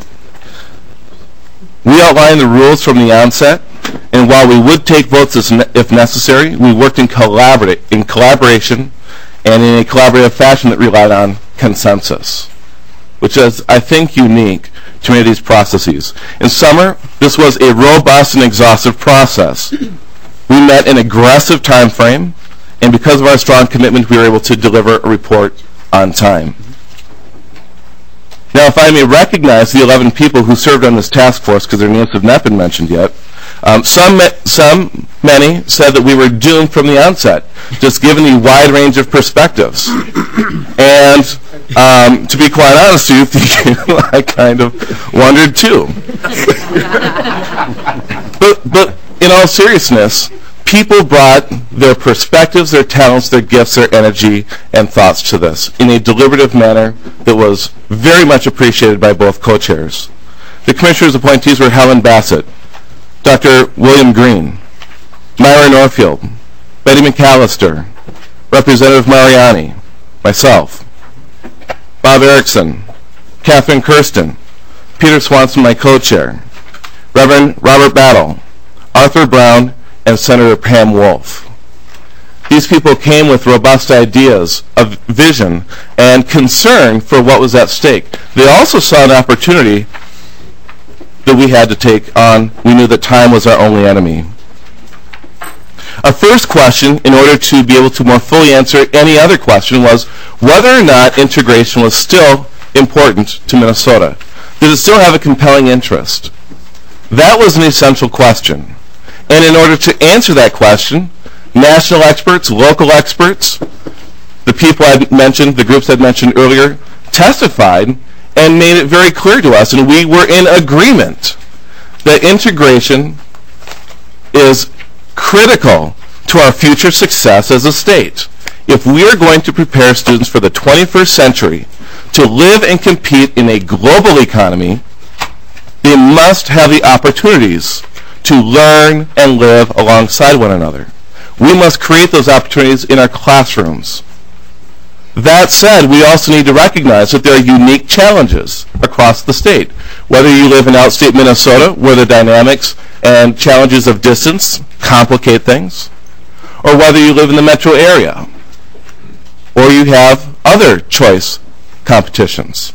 We outlined the rules from the onset, and while we would take votes if necessary, we worked in collaboration and in a collaborative fashion that relied on consensus, which is, I think, unique to many of these processes. In summer, this was a robust and exhaustive process. We met an aggressive time frame, and because of our strong commitment, we were able to deliver a report on time. Now, if I may recognize the 11 people who served on this task force, because their names have not been mentioned yet, many said that we were doomed from the onset, just given the wide range of perspectives. And to be quite honest with you, I kind of wondered too. But in all seriousness, people brought their perspectives, their talents, their gifts, their energy, and thoughts to this in a deliberative manner that was very much appreciated by both co-chairs. The commissioners' appointees were Helen Bassett, Dr. William Green, Myra Norfield, Betty McAllister, Representative Mariani, myself, Bob Erickson, Catherine Kirsten, Peter Swanson, my co-chair, Reverend Robert Battle, Arthur Brown, and Senator Pam Wolf. These people came with robust ideas of vision and concern for what was at stake. They also saw an opportunity that we had to take on. We knew that time was our only enemy. Our first question, in order to be able to more fully answer any other question, was whether or not integration was still important to Minnesota. Did it still have a compelling interest? That was an essential question. And in order to answer that question, national experts, local experts, the people I'd mentioned, the groups I'd mentioned earlier, testified and made it very clear to us, and we were in agreement that integration is critical to our future success as a state. If we are going to prepare students for the 21st century to live and compete in a global economy, they must have the opportunities to learn and live alongside one another. We must create those opportunities in our classrooms. That said, we also need to recognize that there are unique challenges across the state. Whether you live in outstate Minnesota, where the dynamics and challenges of distance complicate things, or whether you live in the metro area, or you have other choice competitions.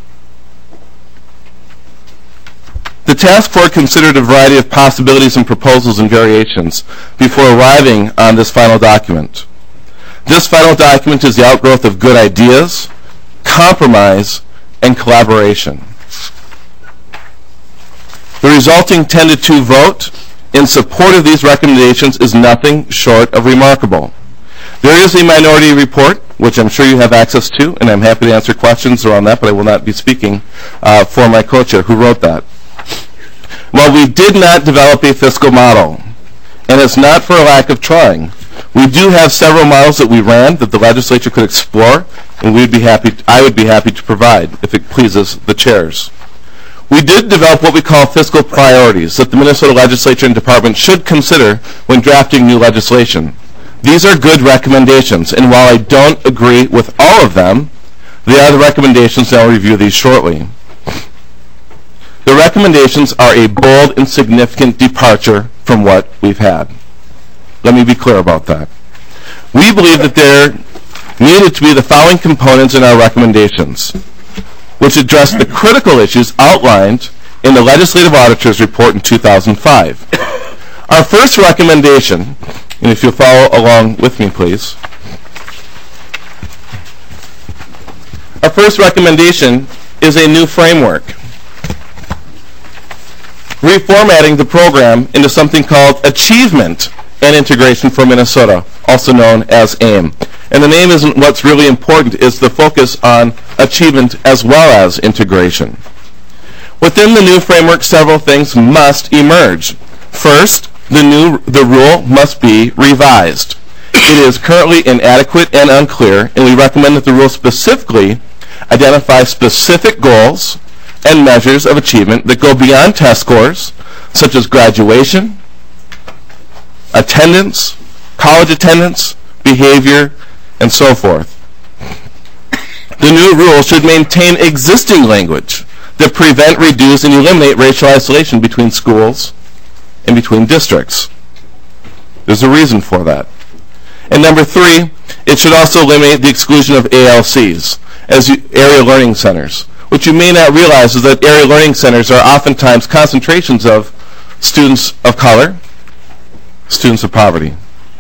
The task force considered a variety of possibilities and proposals and variations before arriving on this final document. This final document is the outgrowth of good ideas, compromise, and collaboration. The resulting 10-2 vote in support of these recommendations is nothing short of remarkable. There is a minority report, which I'm sure you have access to, and I'm happy to answer questions around that, but I will not be speaking for my co-chair who wrote that. While we did not develop a fiscal model, and it's not for a lack of trying, we do have several models that we ran that the legislature could explore, and I would be happy to provide if it pleases the chairs. We did develop what we call fiscal priorities that the Minnesota legislature and department should consider when drafting new legislation. These are good recommendations, and while I don't agree with all of them, they are the recommendations, and I'll review these shortly. The recommendations are a bold and significant departure from what we've had. Let me be clear about that. We believe that there needed to be the following components in our recommendations, which address the critical issues outlined in the Legislative Auditor's Report in 2005. Our first recommendation, and if you'll follow along with me, please. Our first recommendation is a new framework, reformatting the program into something called Achievement and Integration for Minnesota, also known as AIM. And the name isn't what's really important, it's the focus on achievement as well as integration. Within the new framework, several things must emerge. First, the rule must be revised. It is currently inadequate and unclear, and we recommend that the rule specifically identify specific goals and measures of achievement that go beyond test scores, such as graduation, attendance, college attendance, behavior, and so forth. The new rule should maintain existing language that prevent, reduce, and eliminate racial isolation between schools and between districts. There's a reason for that. And number 3, it should also eliminate the exclusion of ALCs as area learning centers. What you may not realize is that area learning centers are oftentimes concentrations of students of color, students of poverty.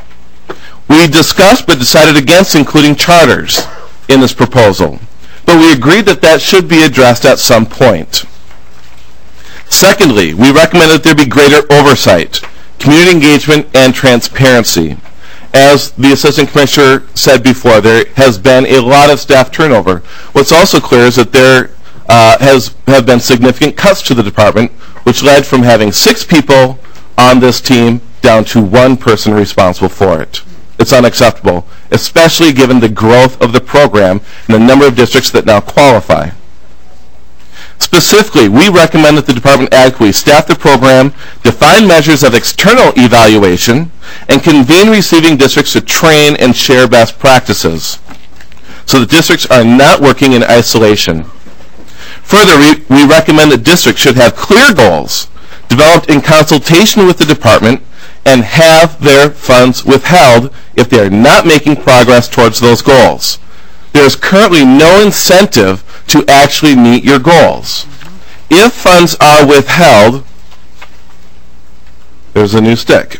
We discussed but decided against including charters in this proposal, but we agreed that that should be addressed at some point. Secondly, we recommend that there be greater oversight, community engagement, and transparency. As the Assistant Commissioner said before, there has been a lot of staff turnover. What's also clear is that there have been significant cuts to the department, which led from having 6 people on this team down to 1 person responsible for it. It's unacceptable, especially given the growth of the program and the number of districts that now qualify. Specifically, we recommend that the department adequately staff the program, define measures of external evaluation, and convene receiving districts to train and share best practices so that districts are not working in isolation. Further, we recommend that districts should have clear goals developed in consultation with the department and have their funds withheld if they are not making progress towards those goals. There is currently no incentive to actually meet your goals. If funds are withheld, there's a new stick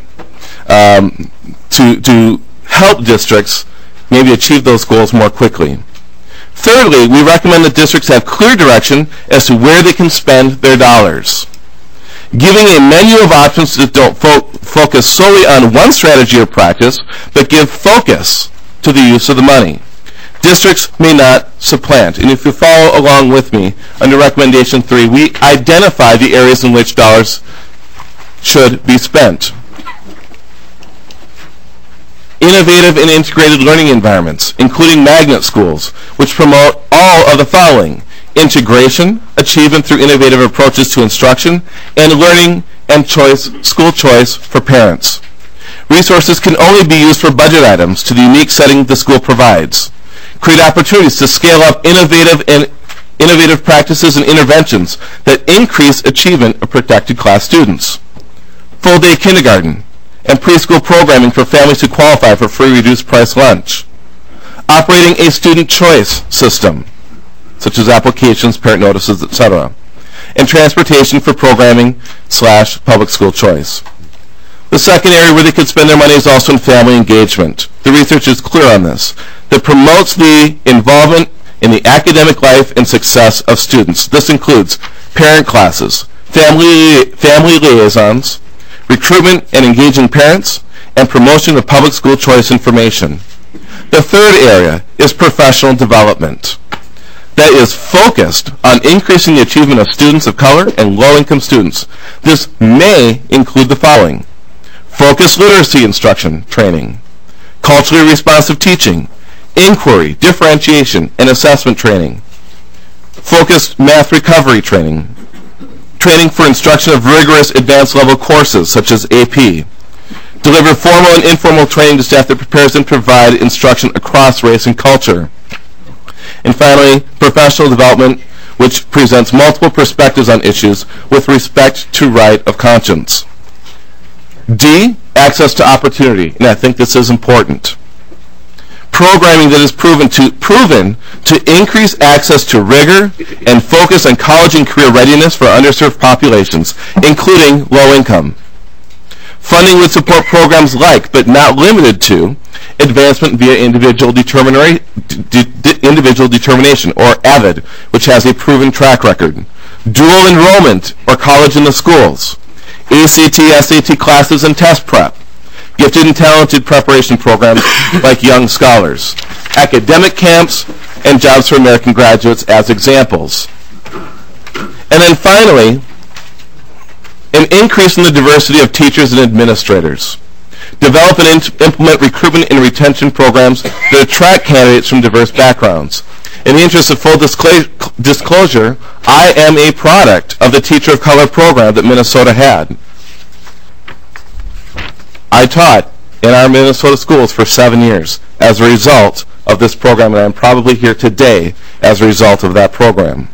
to help districts maybe achieve those goals more quickly. Thirdly, we recommend that districts have clear direction as to where they can spend their dollars. Giving a menu of options that don't focus solely on one strategy or practice, but give focus to the use of the money. Districts may not supplant. And if you follow along with me, under Recommendation 3, we identify the areas in which dollars should be spent. Innovative and integrated learning environments, including magnet schools, which promote all of the following: integration, achievement through innovative approaches to instruction, and learning and school choice for parents. Resources can only be used for budget items to the unique setting the school provides. create opportunities to scale up innovative practices and interventions that increase achievement of protected class students. Full-day kindergarten and preschool programming for families who qualify for free reduced price lunch. Operating a student choice system, such as applications, parent notices, etc. And transportation for programming / public school choice. The second area where they could spend their money is also in family engagement. The research is clear on this, that promotes the involvement in the academic life and success of students. This includes parent classes, family liaisons, recruitment and engaging parents, and promotion of public school choice information. The third area is professional development that is focused on increasing the achievement of students of color and low-income students. This may include the following: focused literacy instruction training, culturally responsive teaching, inquiry, differentiation, and assessment training, focused math recovery training, training for instruction of rigorous advanced level courses such as AP, deliver formal and informal training to staff that prepares and provide instruction across race and culture. And finally, professional development, which presents multiple perspectives on issues with respect to right of conscience. D, access to opportunity, and I think this is important. Programming that is proven to increase access to rigor and focus on college and career readiness for underserved populations, including low income. Funding would support programs like, but not limited to, advancement via individual determination, or AVID, which has a proven track record, dual enrollment, or college in the schools, ACT, SAT classes and test prep, gifted and talented preparation programs like Young Scholars, academic camps, and Jobs for American Graduates as examples. And then finally, an increase in the diversity of teachers and administrators. Develop and implement recruitment and retention programs that attract candidates from diverse backgrounds. In the interest of full disclosure, I am a product of the Teacher of Color program that Minnesota had. I taught in our Minnesota schools for 7 years as a result of this program, and I'm probably here today as a result of that program.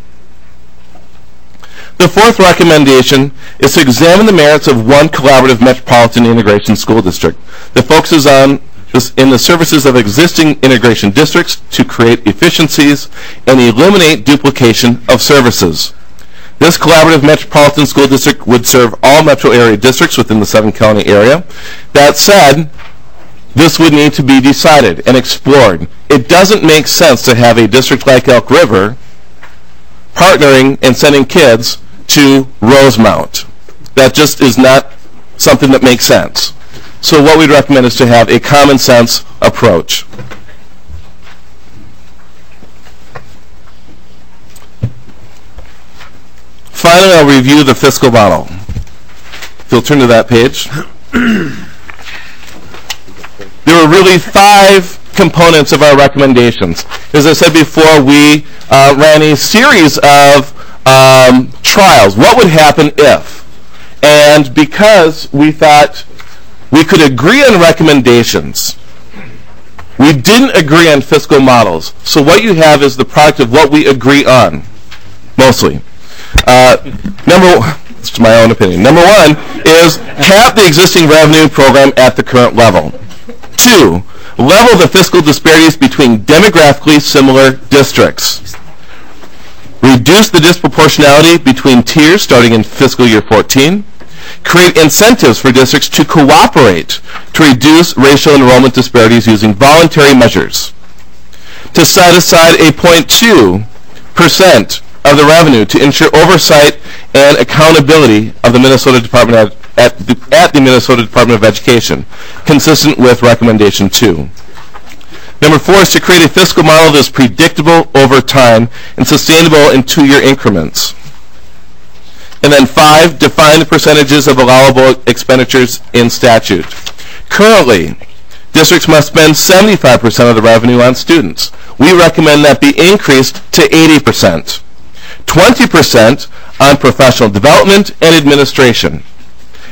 The fourth recommendation is to examine the merits of one collaborative metropolitan integration school district that focuses on in the services of existing integration districts to create efficiencies and eliminate duplication of services. This collaborative metropolitan school district would serve all metro area districts within the 7-county area. That said, this would need to be decided and explored. It doesn't make sense to have a district like Elk River partnering and sending kids to Rosemount. That just is not something that makes sense. So what we'd recommend is to have a common sense approach. Finally, I'll review the fiscal model. If you'll turn to that page. There were really 5 components of our recommendations. As I said before, we ran a series of trials. What would happen if? And because we thought we could agree on recommendations, we didn't agree on fiscal models. So what you have is the product of what we agree on, mostly. It's my own opinion. Number 1 is cap the existing revenue program at the current level. 2, level the fiscal disparities between demographically similar districts. Reduce the disproportionality between tiers starting in fiscal year 14. Create incentives for districts to cooperate to reduce racial enrollment disparities using voluntary measures. To set aside a 0.2% of the revenue to ensure oversight and accountability of the Minnesota Department at the Minnesota Department of Education, consistent with recommendation 2. Number 4 is to create a fiscal model that is predictable over time and sustainable in 2-year increments. And then 5, define the percentages of allowable expenditures in statute. Currently, districts must spend 75% of the revenue on students. We recommend that be increased to 80%. 20% on professional development and administration.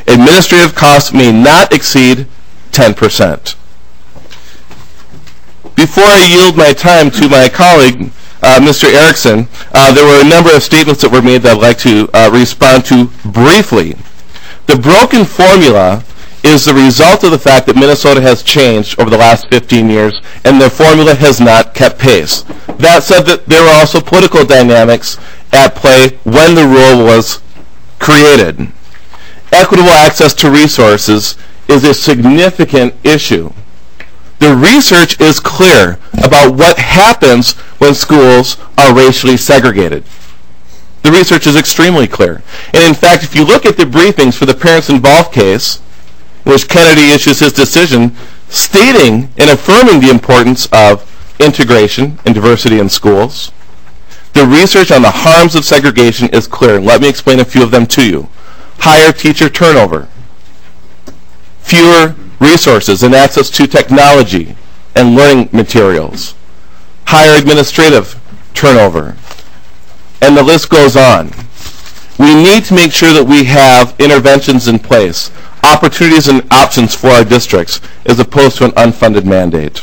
Administrative costs may not exceed 10%. Before I yield my time to my colleague, Mr. Erickson, there were a number of statements that were made that I'd like to respond to briefly. The broken formula is the result of the fact that Minnesota has changed over the last 15 years, and the formula has not kept pace. That said, that there were also political dynamics at play when the rule was created. Equitable access to resources is a significant issue. The research is clear about what happens when schools are racially segregated. The research is extremely clear. And in fact, if you look at the briefings for the parents involved case, in which Kennedy issues his decision stating and affirming the importance of integration and diversity in schools, the research on the harms of segregation is clear. Let me explain a few of them to you. Higher teacher turnover, fewer resources and access to technology and learning materials, higher administrative turnover, and the list goes on. We need to make sure that we have interventions in place, opportunities and options for our districts, as opposed to an unfunded mandate.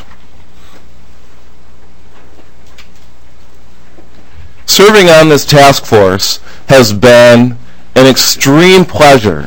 Serving on this task force has been an extreme pleasure.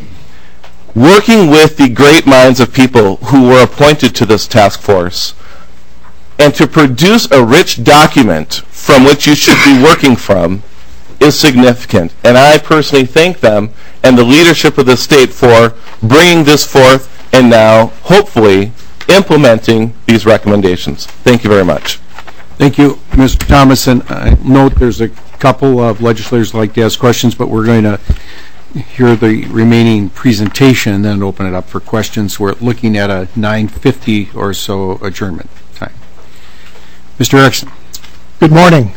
Working with the great minds of people who were appointed to this task force, and to produce a rich document from which you should be working from, is significant. And I personally thank them and the leadership of the state for bringing this forth and now, hopefully, implementing these recommendations. Thank you very much. Thank you, Mr. Thomas. And I note there's a couple of legislators who'd like to ask questions, but we're going to hear the remaining presentation and then open it up for questions. We're looking at a 9:50 or so adjournment time. Mr. Erickson. Good morning.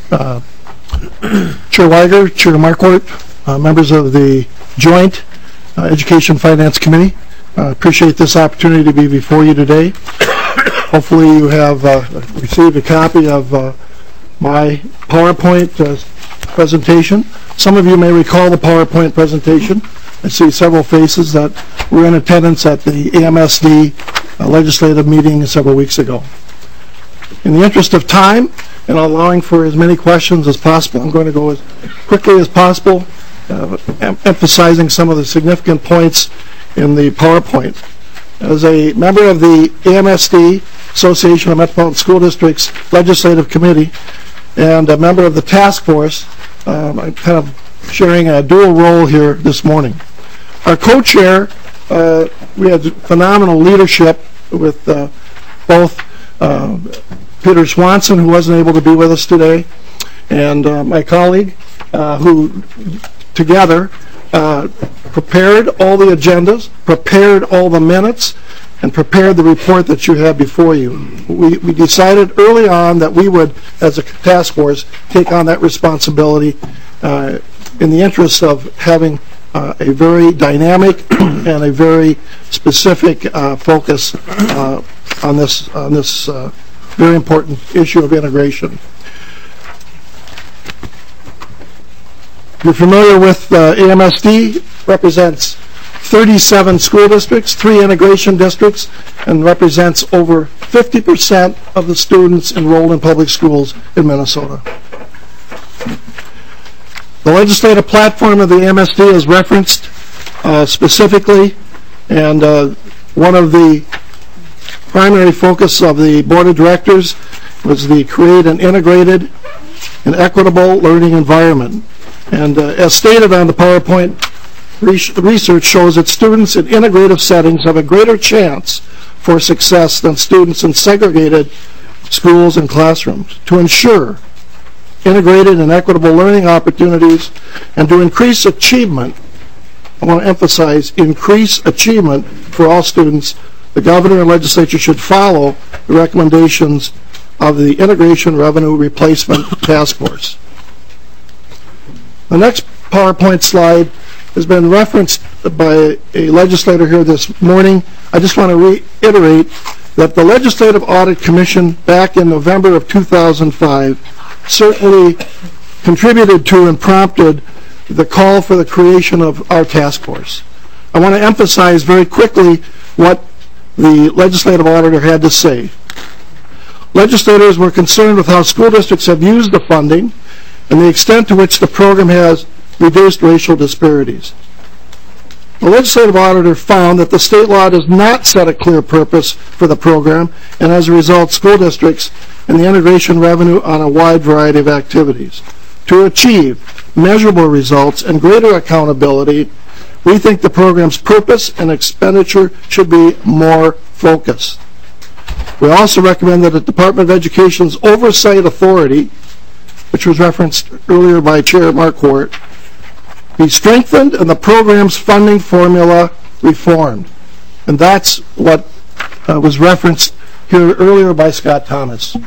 Chair Weiger, Chair Marquardt, members of the Joint Education Finance Committee. Appreciate this opportunity to be before you today. Hopefully you have received a copy of my PowerPoint presentation. Some of you may recall the PowerPoint presentation. I see several faces that were in attendance at the AMSD legislative meeting several weeks ago. In the interest of time and allowing for as many questions as possible, I'm going to go as quickly as possible, emphasizing some of the significant points in the PowerPoint. As a member of the AMSD, Association of Metropolitan School Districts Legislative Committee, and a member of the task force, I'm kind of sharing a dual role here this morning. Our co-chair, we had phenomenal leadership with both Peter Swanson, who wasn't able to be with us today, and my colleague, who together prepared all the agendas, prepared all the minutes, and prepared the report that you have before you. We decided early on that we would, as a task force, take on that responsibility in the interest of having a very dynamic and a very specific focus on this very important issue of integration. You're familiar with AMSD, represents 37 school districts, 3 integration districts, and represents over 50% of the students enrolled in public schools in Minnesota. The legislative platform of the AMSD is referenced specifically, and one of the primary focus of the Board of Directors was to create an integrated and equitable learning environment. And as stated on the PowerPoint, research shows that students in integrative settings have a greater chance for success than students in segregated schools and classrooms. To ensure integrated and equitable learning opportunities and to increase achievement, I want to emphasize increase achievement for all students, the governor and legislature should follow the recommendations of the Integration Revenue Replacement Task Force. The next PowerPoint slide has been referenced by a legislator here this morning. I just want to reiterate that the Legislative Audit Commission back in November of 2005 certainly contributed to and prompted the call for the creation of our task force. I want to emphasize very quickly what the legislative auditor had to say. Legislators were concerned with how school districts have used the funding and the extent to which the program has reduced racial disparities. The legislative auditor found that the state law does not set a clear purpose for the program, and as a result, school districts and the integration revenue on a wide variety of activities. To achieve measurable results and greater accountability, we think the program's purpose and expenditure should be more focused. We also recommend that the Department of Education's oversight authority, which was referenced earlier by Chair Marquardt, be strengthened and the program's funding formula reformed. And that's what was referenced here earlier by Scott Thomas.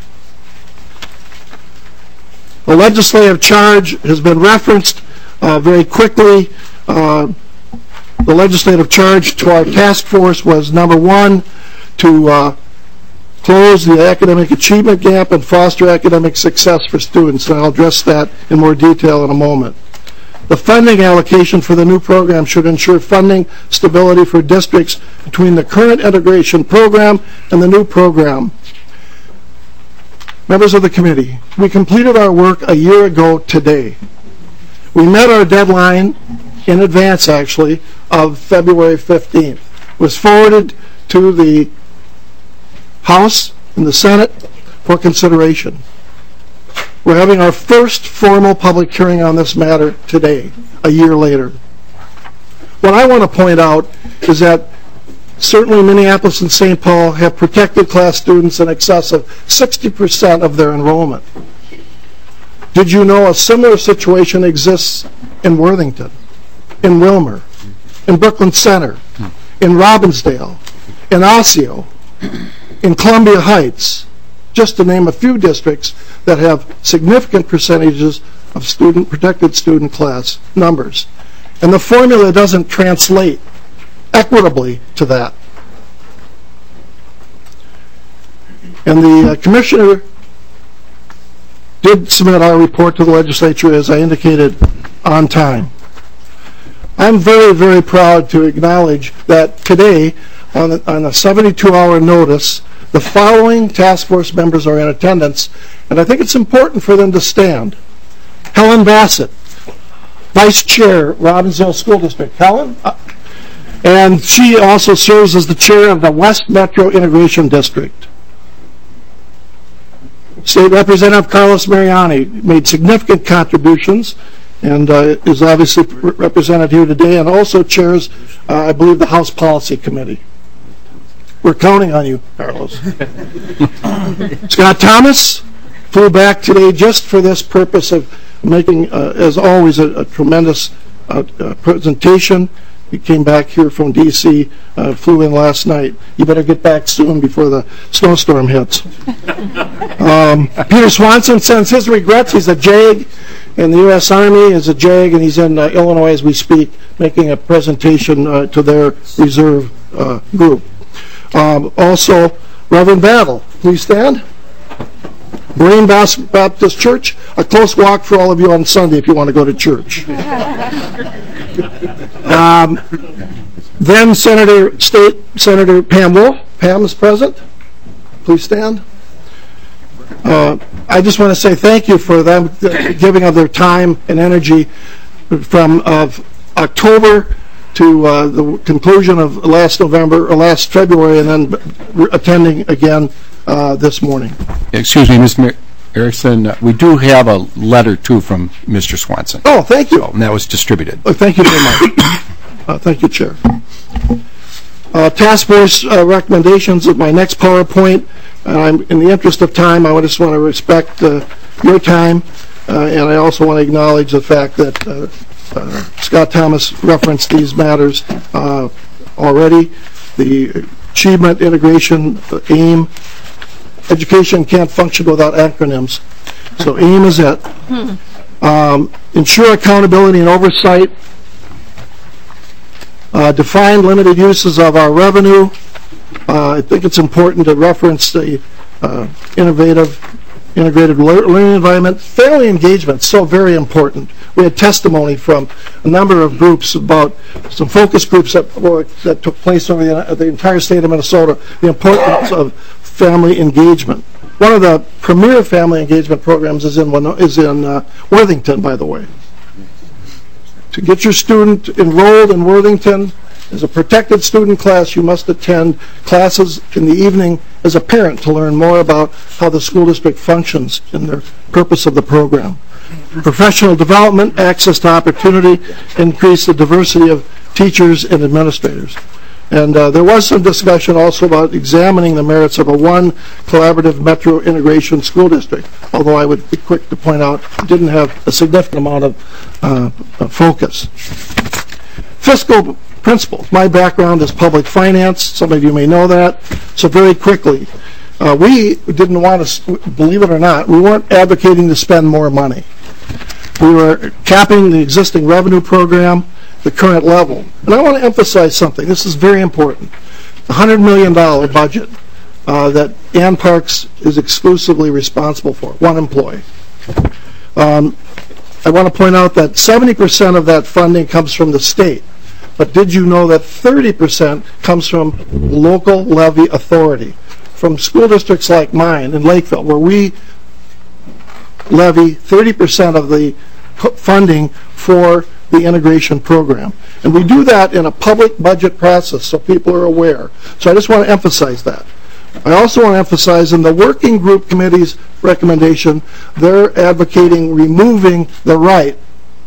The legislative charge has been referenced very quickly. The legislative charge to our task force was, number one, to close the academic achievement gap and foster academic success for students, and I'll address that in more detail in a moment. The funding allocation for the new program should ensure funding stability for districts between the current integration program and the new program. Members of the committee, we completed our work a year ago today. We met our deadline in advance, actually, of February 15th. It was forwarded to the House and the Senate for consideration. We're having our first formal public hearing on this matter today, a year later. What I want to point out is that certainly Minneapolis and St. Paul have protected class students in excess of 60% of their enrollment. Did you know a similar situation exists in Worthington, in Wilmer, in Brooklyn Center, in Robbinsdale, in Osseo, in Columbia Heights, just to name a few districts that have significant percentages of protected student class numbers. And the formula doesn't translate equitably to that. And the commissioner did submit our report to the legislature, as I indicated, on time. I'm very, very proud to acknowledge that today, on a 72-hour notice, the following task force members are in attendance, and I think it's important for them to stand. Helen Bassett, Vice Chair, Robbinsdale School District. Helen? And she also serves as the chair of the West Metro Integration District. State Representative Carlos Mariani made significant contributions and is obviously represented here today, and also chairs, I believe, the House Policy Committee. We're counting on you, Carlos. Scott Thomas flew back today just for this purpose of making, as always, a tremendous presentation. He came back here from D.C., flew in last night. You better get back soon before the snowstorm hits. Peter Swanson sends his regrets. He's a JAG in the U.S. Army, is a JAG, and he's in Illinois as we speak, making a presentation to their reserve group. Also, Reverend Battle, please stand. Marine Baptist Church, a close walk for all of you on Sunday if you want to go to church. Then State Senator Pam Wolf. Pam is present. Please stand. I just want to say thank you for them giving of their time and energy from October to the conclusion of last February, and then attending again this morning. Excuse me, Mr. Erickson, we do have a letter, too, from Mr. Swanson. Oh, thank you. And that was distributed. Thank you very much. Thank you, Chair. Task Force recommendations of my next PowerPoint. In the interest of time, I just want to respect your time, and I also want to acknowledge the fact that Scott Thomas referenced these matters already. The achievement, integration, AIM. Education can't function without acronyms. So AIM is it. Ensure accountability and oversight. Define limited uses of our revenue. I think it's important to reference the integrated learning environment. Family engagement, so very important. We had testimony from a number of groups about some focus groups that took place over the entire state of Minnesota, the importance of family engagement. one of the premier family engagement programs is in Worthington, by the way. To get your student enrolled in Worthington as a protected student class, you must attend classes in the evening as a parent to learn more about how the school district functions and the purpose of the program. Professional development, access to opportunity, increase the diversity of teachers and administrators. And there was some discussion also about examining the merits of a one collaborative metro integration school district, although I would be quick to point out it didn't have a significant amount of focus. Fiscal principles. My background is public finance. Some of you may know that. So very quickly, we didn't want to, believe it or not, we weren't advocating to spend more money. We were capping the existing revenue program, the current level. And I want to emphasize something. This is very important. The $100 million budget that Ann Parks is exclusively responsible for, one employee. I want to point out that 70% of that funding comes from the state. But did you know that 30% comes from local levy authority? From school districts like mine in Lakeville, where we levy 30% of the funding for the integration program. And we do that in a public budget process so people are aware. So I just want to emphasize that. I also want to emphasize in the working group committee's recommendation, they're advocating removing the right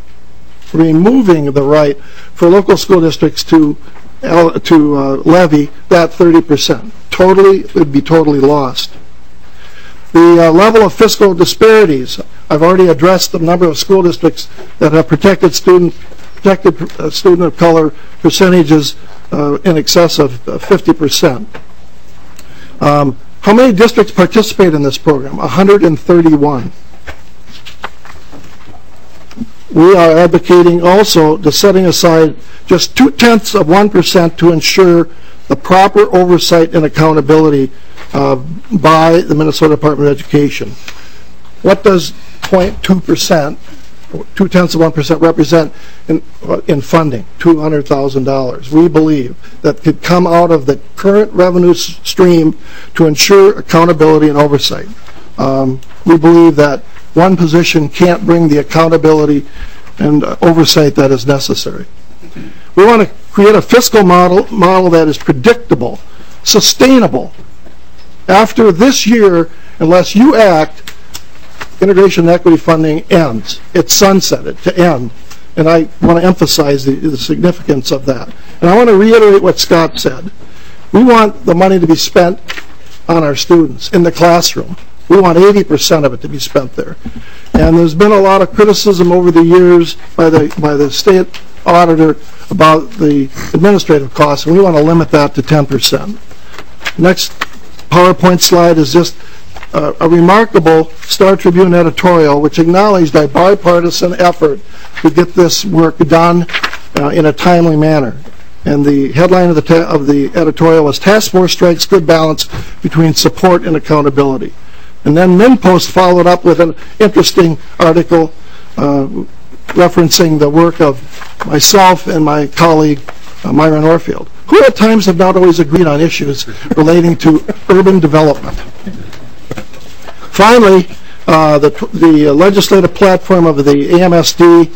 for local school districts to levy that 30%. Totally, it would be totally lost. The level of fiscal disparities, I've already addressed the number of school districts that have protected student of color percentages in excess of 50%. How many districts participate in this program? 131. We are advocating also to setting aside just 0.2% to ensure the proper oversight and accountability by the Minnesota Department of Education. What does 0.2%, 0.2% represent in funding? $200,000. We believe that could come out of the current revenue stream to ensure accountability and oversight. We believe that one position can't bring the accountability and oversight that is necessary. We want to create a fiscal model that is predictable, sustainable. After this year, unless you act, integration and equity funding ends. It's sunsetted to end. And I want to emphasize the significance of that. And I want to reiterate what Scott said. We want the money to be spent on our students in the classroom. We want 80% of it to be spent there. And there's been a lot of criticism over the years by the state auditor about the administrative costs, and we want to limit that to 10%. Next PowerPoint slide is just a remarkable Star Tribune editorial which acknowledged a bipartisan effort to get this work done in a timely manner. And the headline of the editorial was "Task Force Strikes Good Balance Between Support and Accountability." And then MinnPost followed up with an interesting article referencing the work of myself and my colleague Myron Orfield, who at times have not always agreed on issues relating to urban development. Finally, the legislative platform of the AMSD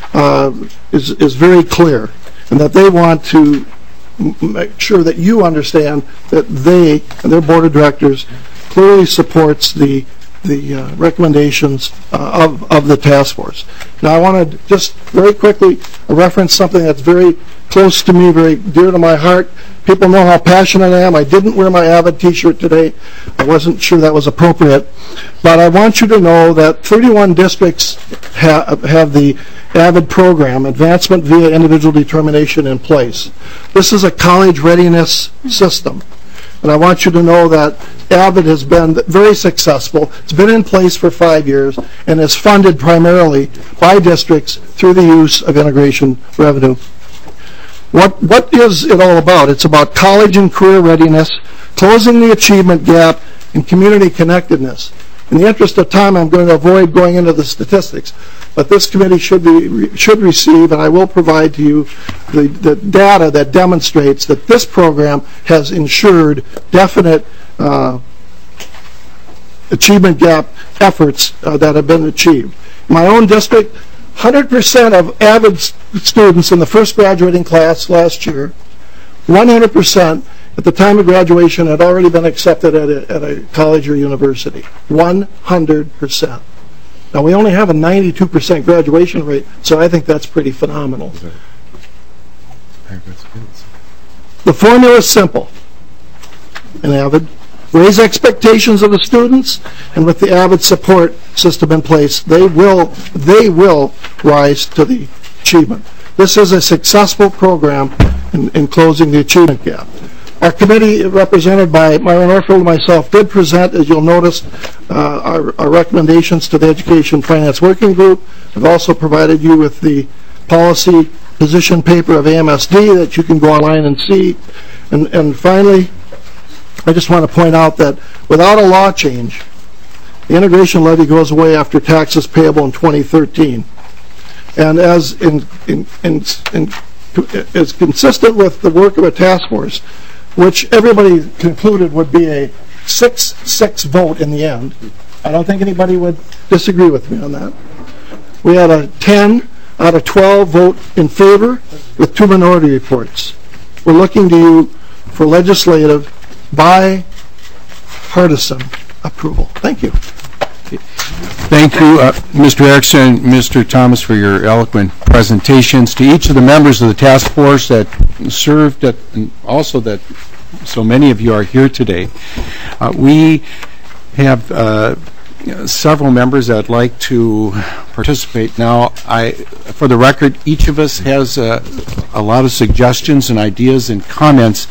is very clear, and that they want to make sure that you understand that they and their board of directors clearly supports the recommendations of the task force. Now I want to just very quickly reference something that's very close to me, very dear to my heart. People know how passionate I am. I didn't wear my AVID t-shirt today. I wasn't sure that was appropriate. But I want you to know that 31 districts have the AVID program, Advancement Via Individual Determination, in place. This is a college readiness system. And I want you to know that AVID has been very successful. It's been in place for 5 years and is funded primarily by districts through the use of integration revenue. What is it all about? It's about college and career readiness, closing the achievement gap, and community connectedness. In the interest of time, I'm going to avoid going into the statistics, but this committee should receive, and I will provide to you, the data that demonstrates that this program has ensured definite achievement gap efforts that have been achieved. In my own district, 100% of avid students in the first graduating class last year, 100% at the time of graduation had already been accepted at a college or university. 100%. Now, we only have a 92% graduation rate, so I think that's pretty phenomenal. The formula is simple in Avid. Raise expectations of the students, and with the Avid support system in place, they will rise to the achievement. This is a successful program in closing the achievement gap. Our committee, represented by Myron Orfield and myself, did present, as you'll notice, our recommendations to the Education Finance Working Group. We've also provided you with the policy position paper of AMSD that you can go online and see. And finally, I just want to point out that without a law change, the integration levy goes away after taxes payable in 2013. And as is consistent with the work of a task force, which everybody concluded would be a 6-6 vote in the end. I don't think anybody would disagree with me on that. We had a 10 out of 12 vote in favor with 2 minority reports. We're looking to you for legislative bipartisan approval. Thank you. Thank you, Mr. Erickson, Mr. Thomas, for your eloquent presentations. To each of the members of the task force that served, and also that so many of you are here today, we have several members that would like to participate. Now, for the record, each of us has a lot of suggestions and ideas and comments.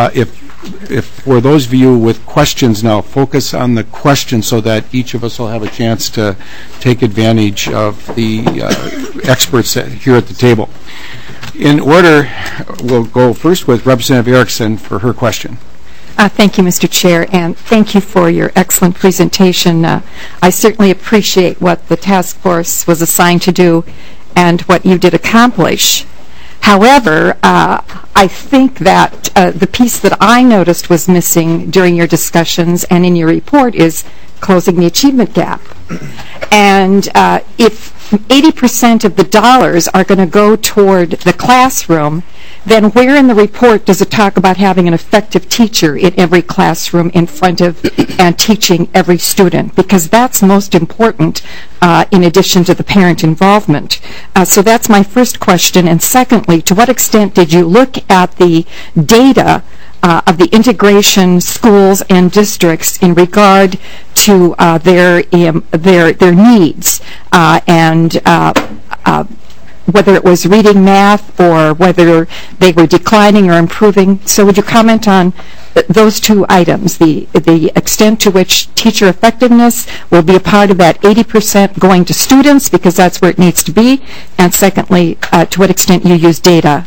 If for those of you with questions now, focus on the questions so that each of us will have a chance to take advantage of the experts here at the table. In order, we'll go first with Representative Erickson for her question. Thank you, Mr. Chair, and thank you for your excellent presentation. I certainly appreciate what the task force was assigned to do and what you did accomplish. However, I think that the piece that I noticed was missing during your discussions and in your report is closing the achievement gap. And if 80% of the dollars are going to go toward the classroom, then where in the report does it talk about having an effective teacher in every classroom in front of and teaching every student? Because that's most important in addition to the parent involvement. So that's my first question. And secondly, to what extent did you look at the data of the integration schools and districts in regard to their needs and whether it was reading, math, or whether they were declining or improving? So would you comment on those two items, the extent to which teacher effectiveness will be a part of that 80% going to students because that's where it needs to be, and secondly, to what extent you use data?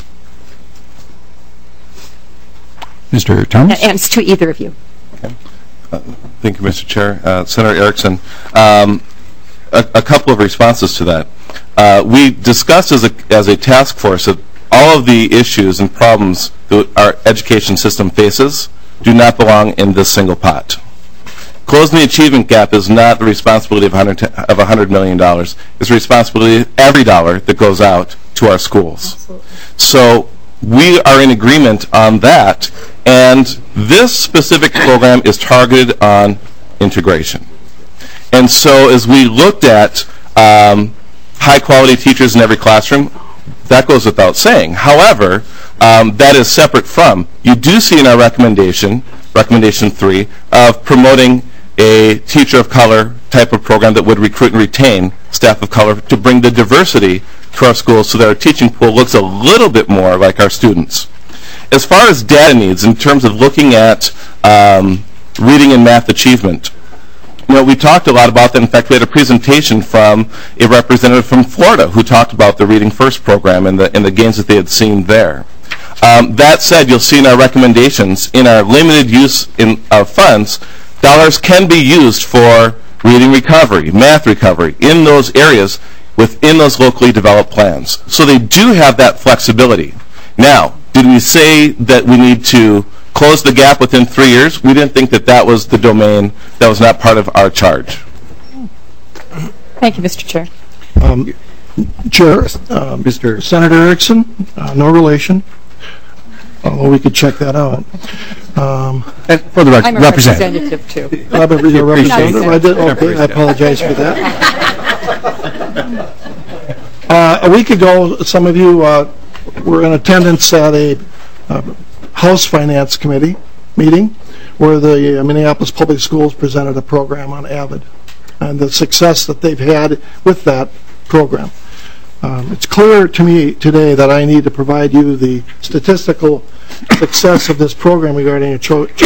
Mr. Thomas? And to either of you. Okay. Thank you, Mr. Chair. Senator Erickson, a couple of responses to that. We discussed as a task force that all of the issues and problems that our education system faces do not belong in this single pot. Closing the achievement gap is not the responsibility of $100 million. It's the responsibility of every dollar that goes out to our schools. Absolutely. So we are in agreement on that, and this specific program is targeted on integration. And so as we looked at high-quality teachers in every classroom, that goes without saying. However, that is separate from, you do see in our recommendation 3, of promoting a teacher of color type of program that would recruit and retain staff of color to bring the diversity to our schools so that our teaching pool looks a little bit more like our students. As far as data needs, in terms of looking at reading and math achievement, we talked a lot about that. In fact, we had a presentation from a representative from Florida who talked about the Reading First program and the gains that they had seen there. That said, you'll see in our recommendations, in our limited use of funds, dollars can be used for reading recovery, math recovery, in those areas within those locally developed plans. So they do have that flexibility. Now, did we say that we need to close the gap within 3 years, we didn't think that that was the domain, that was not part of our charge. Thank you, Mr. Chair. Chair, Mr. Senator Erickson, no relation. Well, we could check that out. For the record, I'm a representative, too. I'm a representative. Okay, I apologize for that. A week ago, some of you were in attendance at a House Finance Committee meeting where the Minneapolis Public Schools presented a program on AVID and the success that they've had with that program. It's clear to me today that I need to provide you the statistical success of this program regarding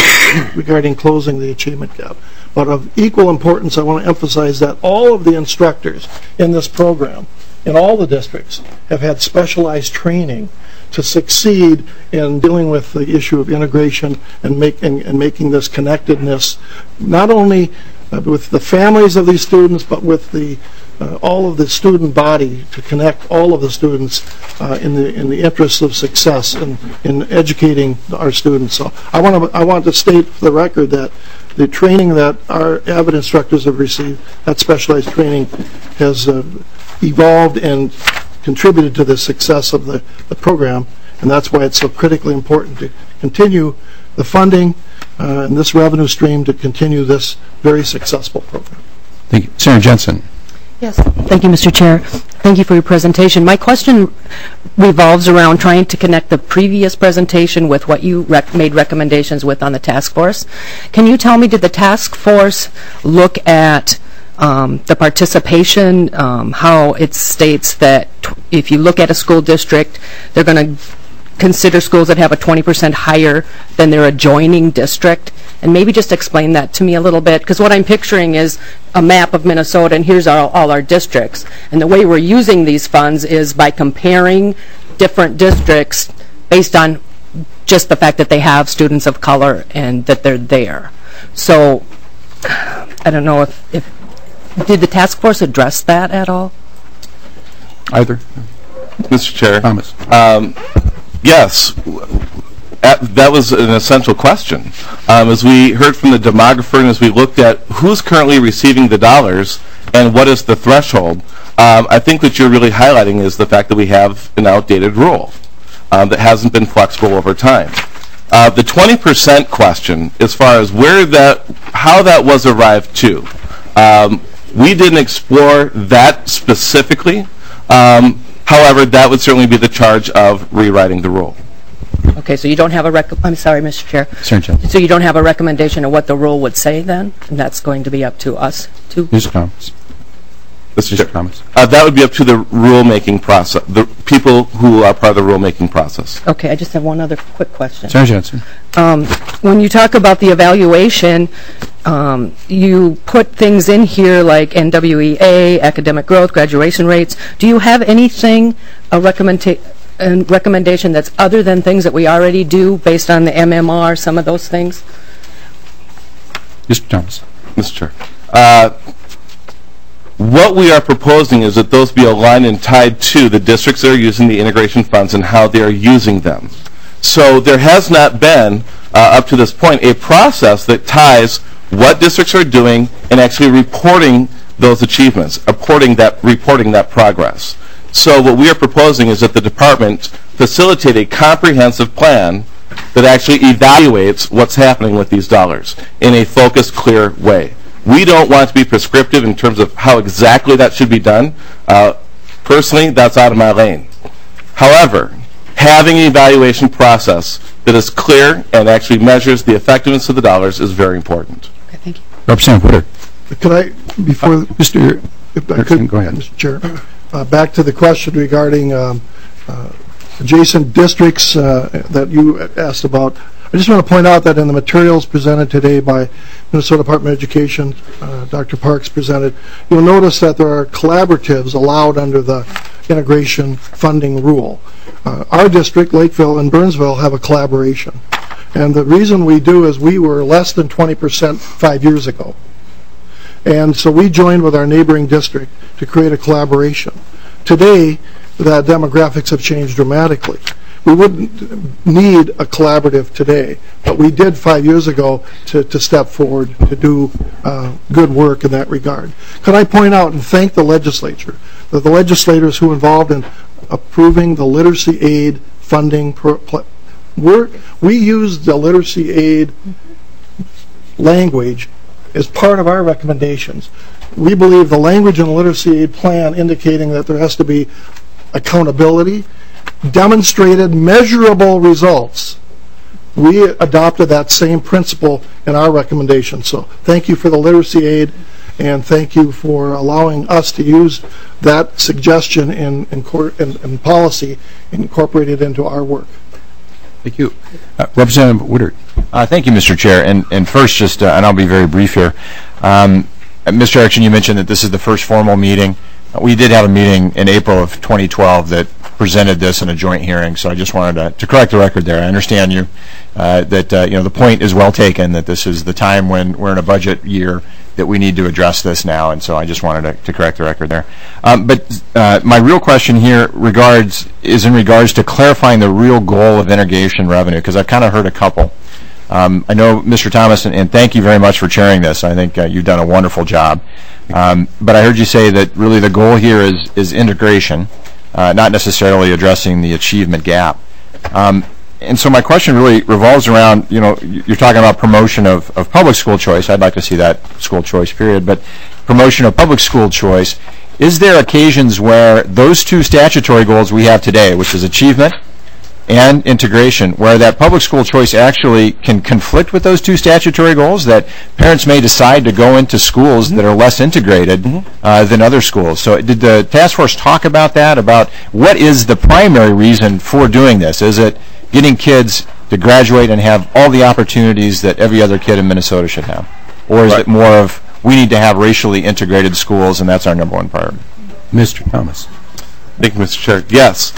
closing the achievement gap. But of equal importance, I want to emphasize that all of the instructors in this program, in all the districts, have had specialized training to succeed in dealing with the issue of integration and making this connectedness, not only with the families of these students, but with the all of the student body, to connect all of the students in the interests of success in educating our students. So I want to state for the record that the training that our AVID instructors have received, that specialized training, has evolved and contributed to the success of the program, and that's why it's so critically important to continue the funding and this revenue stream to continue this very successful program. Thank you. Senator Jensen. Yes, thank you, Mr. Chair. Thank you for your presentation. My question revolves around trying to connect the previous presentation with what you made recommendations with on the task force. Can you tell me, did the task force look at the participation, how it states that if you look at a school district, they're going to consider schools that have a 20% higher than their adjoining district? And maybe just explain that to me a little bit, because what I'm picturing is a map of Minnesota, and here's all our districts. And the way we're using these funds is by comparing different districts based on just the fact that they have students of color and that they're there. So I don't know if did the task force address that at all? Either. Mr. Chair. Thomas. Yes. That was an essential question. As we heard from the demographer and as we looked at who's currently receiving the dollars and what is the threshold, I think what you're really highlighting is the fact that we have an outdated rule that hasn't been flexible over time. The 20% question, as far as how that was arrived to, we didn't explore that specifically. However, that would certainly be the charge of rewriting the rule. Okay, so you don't have I'm sorry, Mr. Chair. So you don't have a recommendation of what the rule would say then? And that's going to be up to us to? Mr. Thomas. Mr. Thomas. That would be up to the rulemaking process, the people who are part of the rulemaking process. Okay, I just have one other quick question. Senator Jensen. When you talk about the evaluation, you put things in here like NWEA, academic growth, graduation rates. Do you have anything, a recommendation that's other than things that we already do based on the MMR, some of those things? Mr. Thomas. Mr. Chair. What we are proposing is that those be aligned and tied to the districts that are using the integration funds and how they are using them. So there has not been, up to this point, a process that ties what districts are doing and actually reporting those achievements, reporting that progress. So what we are proposing is that the department facilitate a comprehensive plan that actually evaluates what's happening with these dollars in a focused, clear way. We don't want to be prescriptive in terms of how exactly that should be done. Personally, that's out of my lane. However, having an evaluation process that is clear and actually measures the effectiveness of the dollars is very important. Okay, thank you. Representative Witter. Could I, before Mr. If I could, go ahead, Mr. Chair. Back to the question regarding adjacent districts that you asked about. I just want to point out that in the materials presented today by Minnesota Department of Education, Dr. Parks presented, you'll notice that there are collaboratives allowed under the integration funding rule. Our district, Lakeville and Burnsville, have a collaboration. And the reason we do is we were less than 20% 5 years ago. And so we joined with our neighboring district to create a collaboration. Today, the demographics have changed dramatically. we wouldn't need a collaborative today, but we did 5 years ago to step forward to do good work in that regard. Could I point out and thank the legislature, the legislators who were involved in approving the literacy aid funding. We used the literacy aid language as part of our recommendations. We believe the language in the literacy aid plan indicating that there has to be accountability, demonstrated measurable results. We adopted that same principle in our recommendation. So thank you for the literacy aid, and thank you for allowing us to use that suggestion in policy incorporated into our work. Thank you. Representative Woodard. Thank you, Mr. Chair. And first, just, and I'll be very brief here. Mr. Erickson, you mentioned that this is the first formal meeting. We did have a meeting in April of 2012 that presented this in a joint hearing, so I just wanted to correct the record there. I understand you, that the point is well taken, that this is the time when we're in a budget year that we need to address this now, and so I just wanted to correct the record there. But my real question here is in regards to clarifying the real goal of integration revenue, because I've kind of heard a couple. I know, Mr. Thomas, and thank you very much for chairing this. I think you've done a wonderful job. But I heard you say that really the goal here is integration, not necessarily addressing the achievement gap. And so my question really revolves around, you're talking about promotion of public school choice. I'd like to see that school choice period, but promotion of public school choice. Is there occasions where those two statutory goals we have today, which is achievement and integration, where that public school choice actually can conflict with those two statutory goals, that parents may decide to go into schools that are less integrated than other schools? So did the task force talk about that, about what is the primary reason for doing this? Is it getting kids to graduate and have all the opportunities that every other kid in Minnesota should have? Or is it more of, we need to have racially integrated schools, and that's our number one priority? Mr. Thomas. Thank you, Mr. Chair. Yes.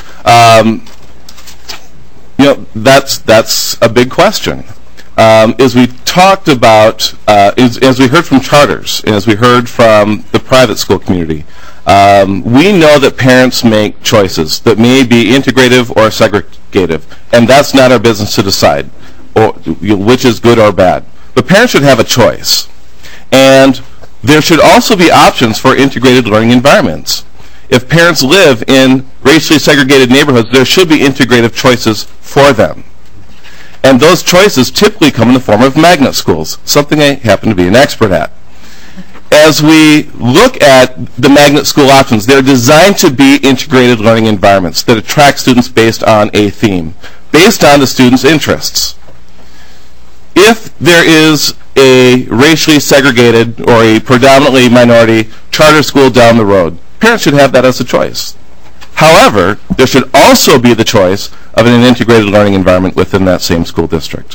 That's a big question. As we talked about, as we heard from charters, and as we heard from the private school community, we know that parents make choices that may be integrative or segregative, and that's not our business to decide which is good or bad. But parents should have a choice. And there should also be options for integrated learning environments. If parents live in racially segregated neighborhoods, there should be integrative choices for them. And those choices typically come in the form of magnet schools, something I happen to be an expert at. As we look at the magnet school options, they're designed to be integrated learning environments that attract students based on a theme, based on the students' interests. If there is a racially segregated or a predominantly minority charter school down the road, parents should have that as a choice. However, there should also be the choice of an integrated learning environment within that same school district.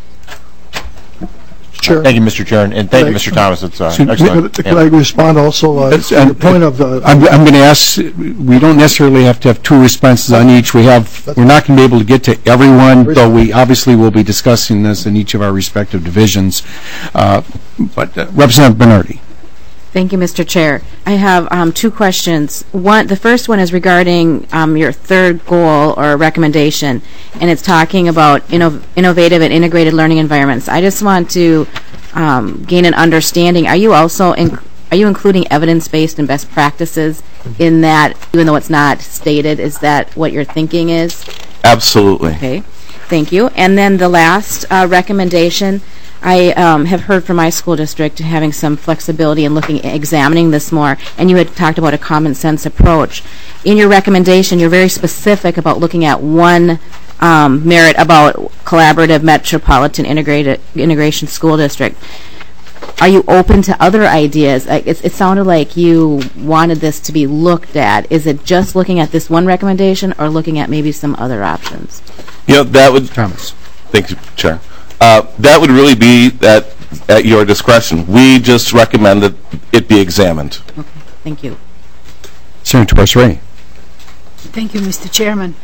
Sure. Thank you, Mr. Chair, and thank you, Mr. Thomas. It's excellent. Could I respond also to the point of the... I'm going to ask, we don't necessarily have to have two responses on each. We're not going to be able to get to everyone, though we obviously will be discussing this in each of our respective divisions. But Representative Bernardi. Thank you, Mr. Chair. I have two questions. The first one is regarding your third goal or recommendation, and it's talking about innovative and integrated learning environments. I just want to gain an understanding. Are you also including evidence-based and best practices in that, even though it's not stated? Is that what your thinking is? Absolutely. Okay. Thank you. And then the last recommendation, I have heard from my school district having some flexibility in examining this more, and you had talked about a common sense approach. In your recommendation, you're very specific about looking at one merit about collaborative metropolitan integration school district. Are you open to other ideas? It sounded like you wanted this to be looked at. Is it just looking at this one recommendation, or looking at maybe some other options? That would... Thomas. Thank you, Chair. That would really be at your discretion. We just recommend that it be examined. Okay, thank you. Senator Torres-Ray. Thank you, Mr. Chairman.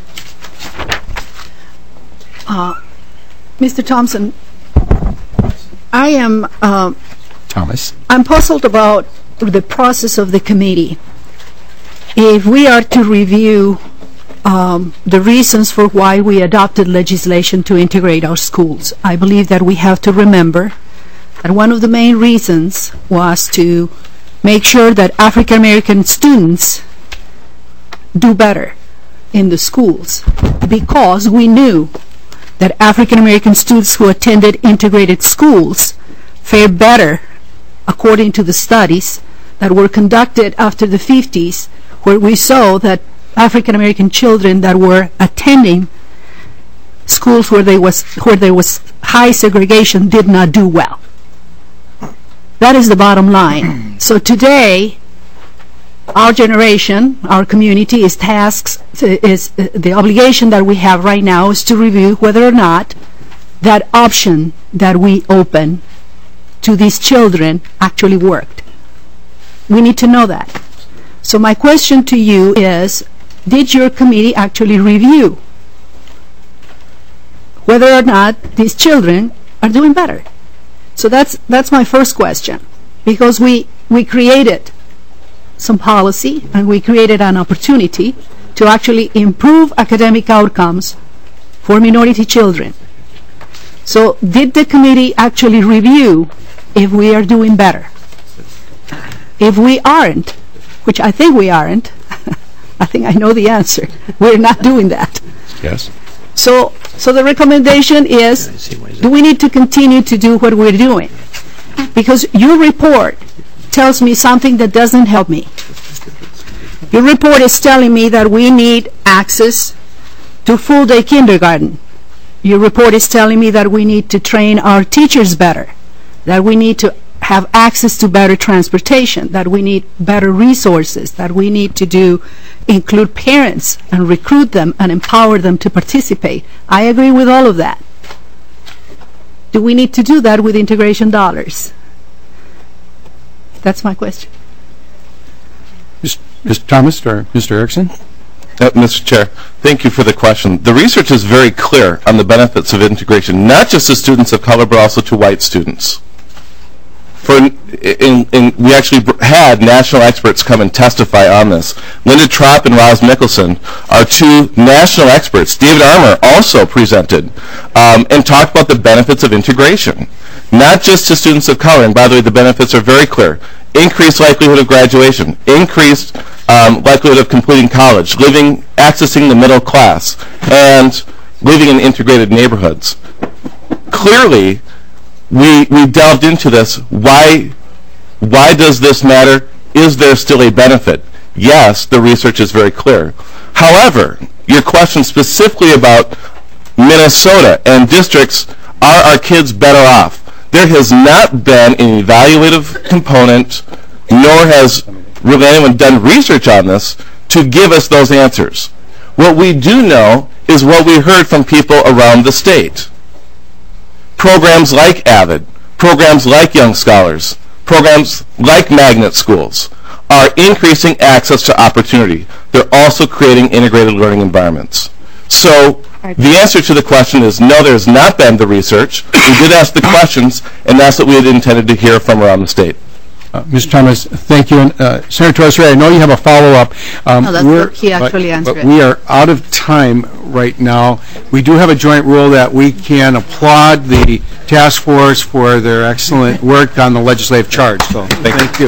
Mr. Thompson, I am I'm puzzled about the process of the committee. If we are to review the reasons for why we adopted legislation to integrate our schools. I believe that we have to remember that one of the main reasons was to make sure that African American students do better in the schools, because we knew that African American students who attended integrated schools fared better, according to the studies that were conducted after the 50s, where we saw that African American children that were attending schools where there was high segregation did not do well. That is the bottom line. So today, our generation, our community is the obligation that we have right now is to review whether or not that option that we open to these children actually worked. We need to know that. So my question to you is, did your committee actually review whether or not these children are doing better? So that's my first question, because we created some policy and we created an opportunity to actually improve academic outcomes for minority children. So did the committee actually review if we are doing better? If we aren't, which I think we aren't, I think I know the answer. We're not doing that. Yes. So the recommendation is, do we need to continue to do what we're doing? Because your report tells me something that doesn't help me. Your report is telling me that we need access to full-day kindergarten. Your report is telling me that we need to train our teachers better, that we need to have access to better transportation, that we need better resources, that we need to include parents and recruit them and empower them to participate. I agree with all of that. Do we need to do that with integration dollars? That's my question. Mr. Thomas or Mr. Erickson? Mr. Chair, thank you for the question. The research is very clear on the benefits of integration, not just to students of color, but also to white students. We actually had national experts come and testify on this. Linda Tropp and Roz Mickelson are two national experts. David Armour also presented and talked about the benefits of integration, not just to students of color. And by the way, the benefits are very clear. Increased likelihood of graduation, increased likelihood of completing college, accessing the middle class, and living in integrated neighborhoods. Clearly, we delved into this. Why does this matter? Is there still a benefit? Yes, the research is very clear. However, your question specifically about Minnesota and districts, are our kids better off? There has not been an evaluative component, nor has really anyone done research on this to give us those answers. What we do know is what we heard from people around the state. Programs like AVID, programs like Young Scholars, programs like magnet schools are increasing access to opportunity. They're also creating integrated learning environments. So the answer to the question is no, there's not been the research. We did ask the questions, and that's what we had intended to hear from around the state. Mr. Thomas, thank you. And Senator Torres-Ray, I know you have a follow-up. He actually answered it. We are out of time right now. We do have a joint rule that we can applaud the task force for their excellent work on the legislative charge. So thank you.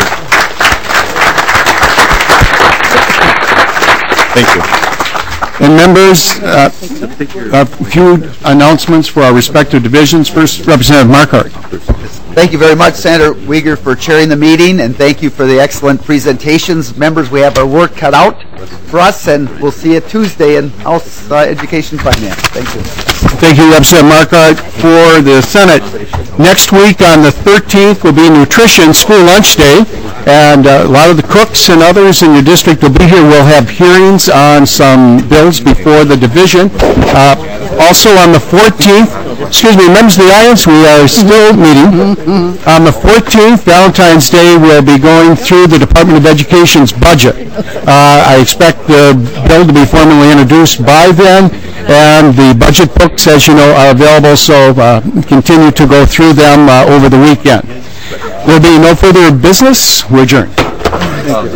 Thank you. And members, a few announcements for our respective divisions. First, Representative Marquardt. Thank you very much, Senator Uyghur, for chairing the meeting, and thank you for the excellent presentations. Members, we have our work cut out for us, and we'll see you Tuesday in House Education Finance. Thank you. Thank you, Representative Marquardt. For the Senate, next week on the 13th will be Nutrition School Lunch Day, and a lot of the cooks and others in your district will be here. We'll have hearings on some bills before the division. Also on the 14th, members of the audience, we are still meeting. On the 14th, Valentine's Day, we'll be going through the Department of Education's budget. I expect the bill to be formally introduced by then, and the budget books, as you know, are available, so continue to go through them over the weekend. There will be no further business. We're adjourned.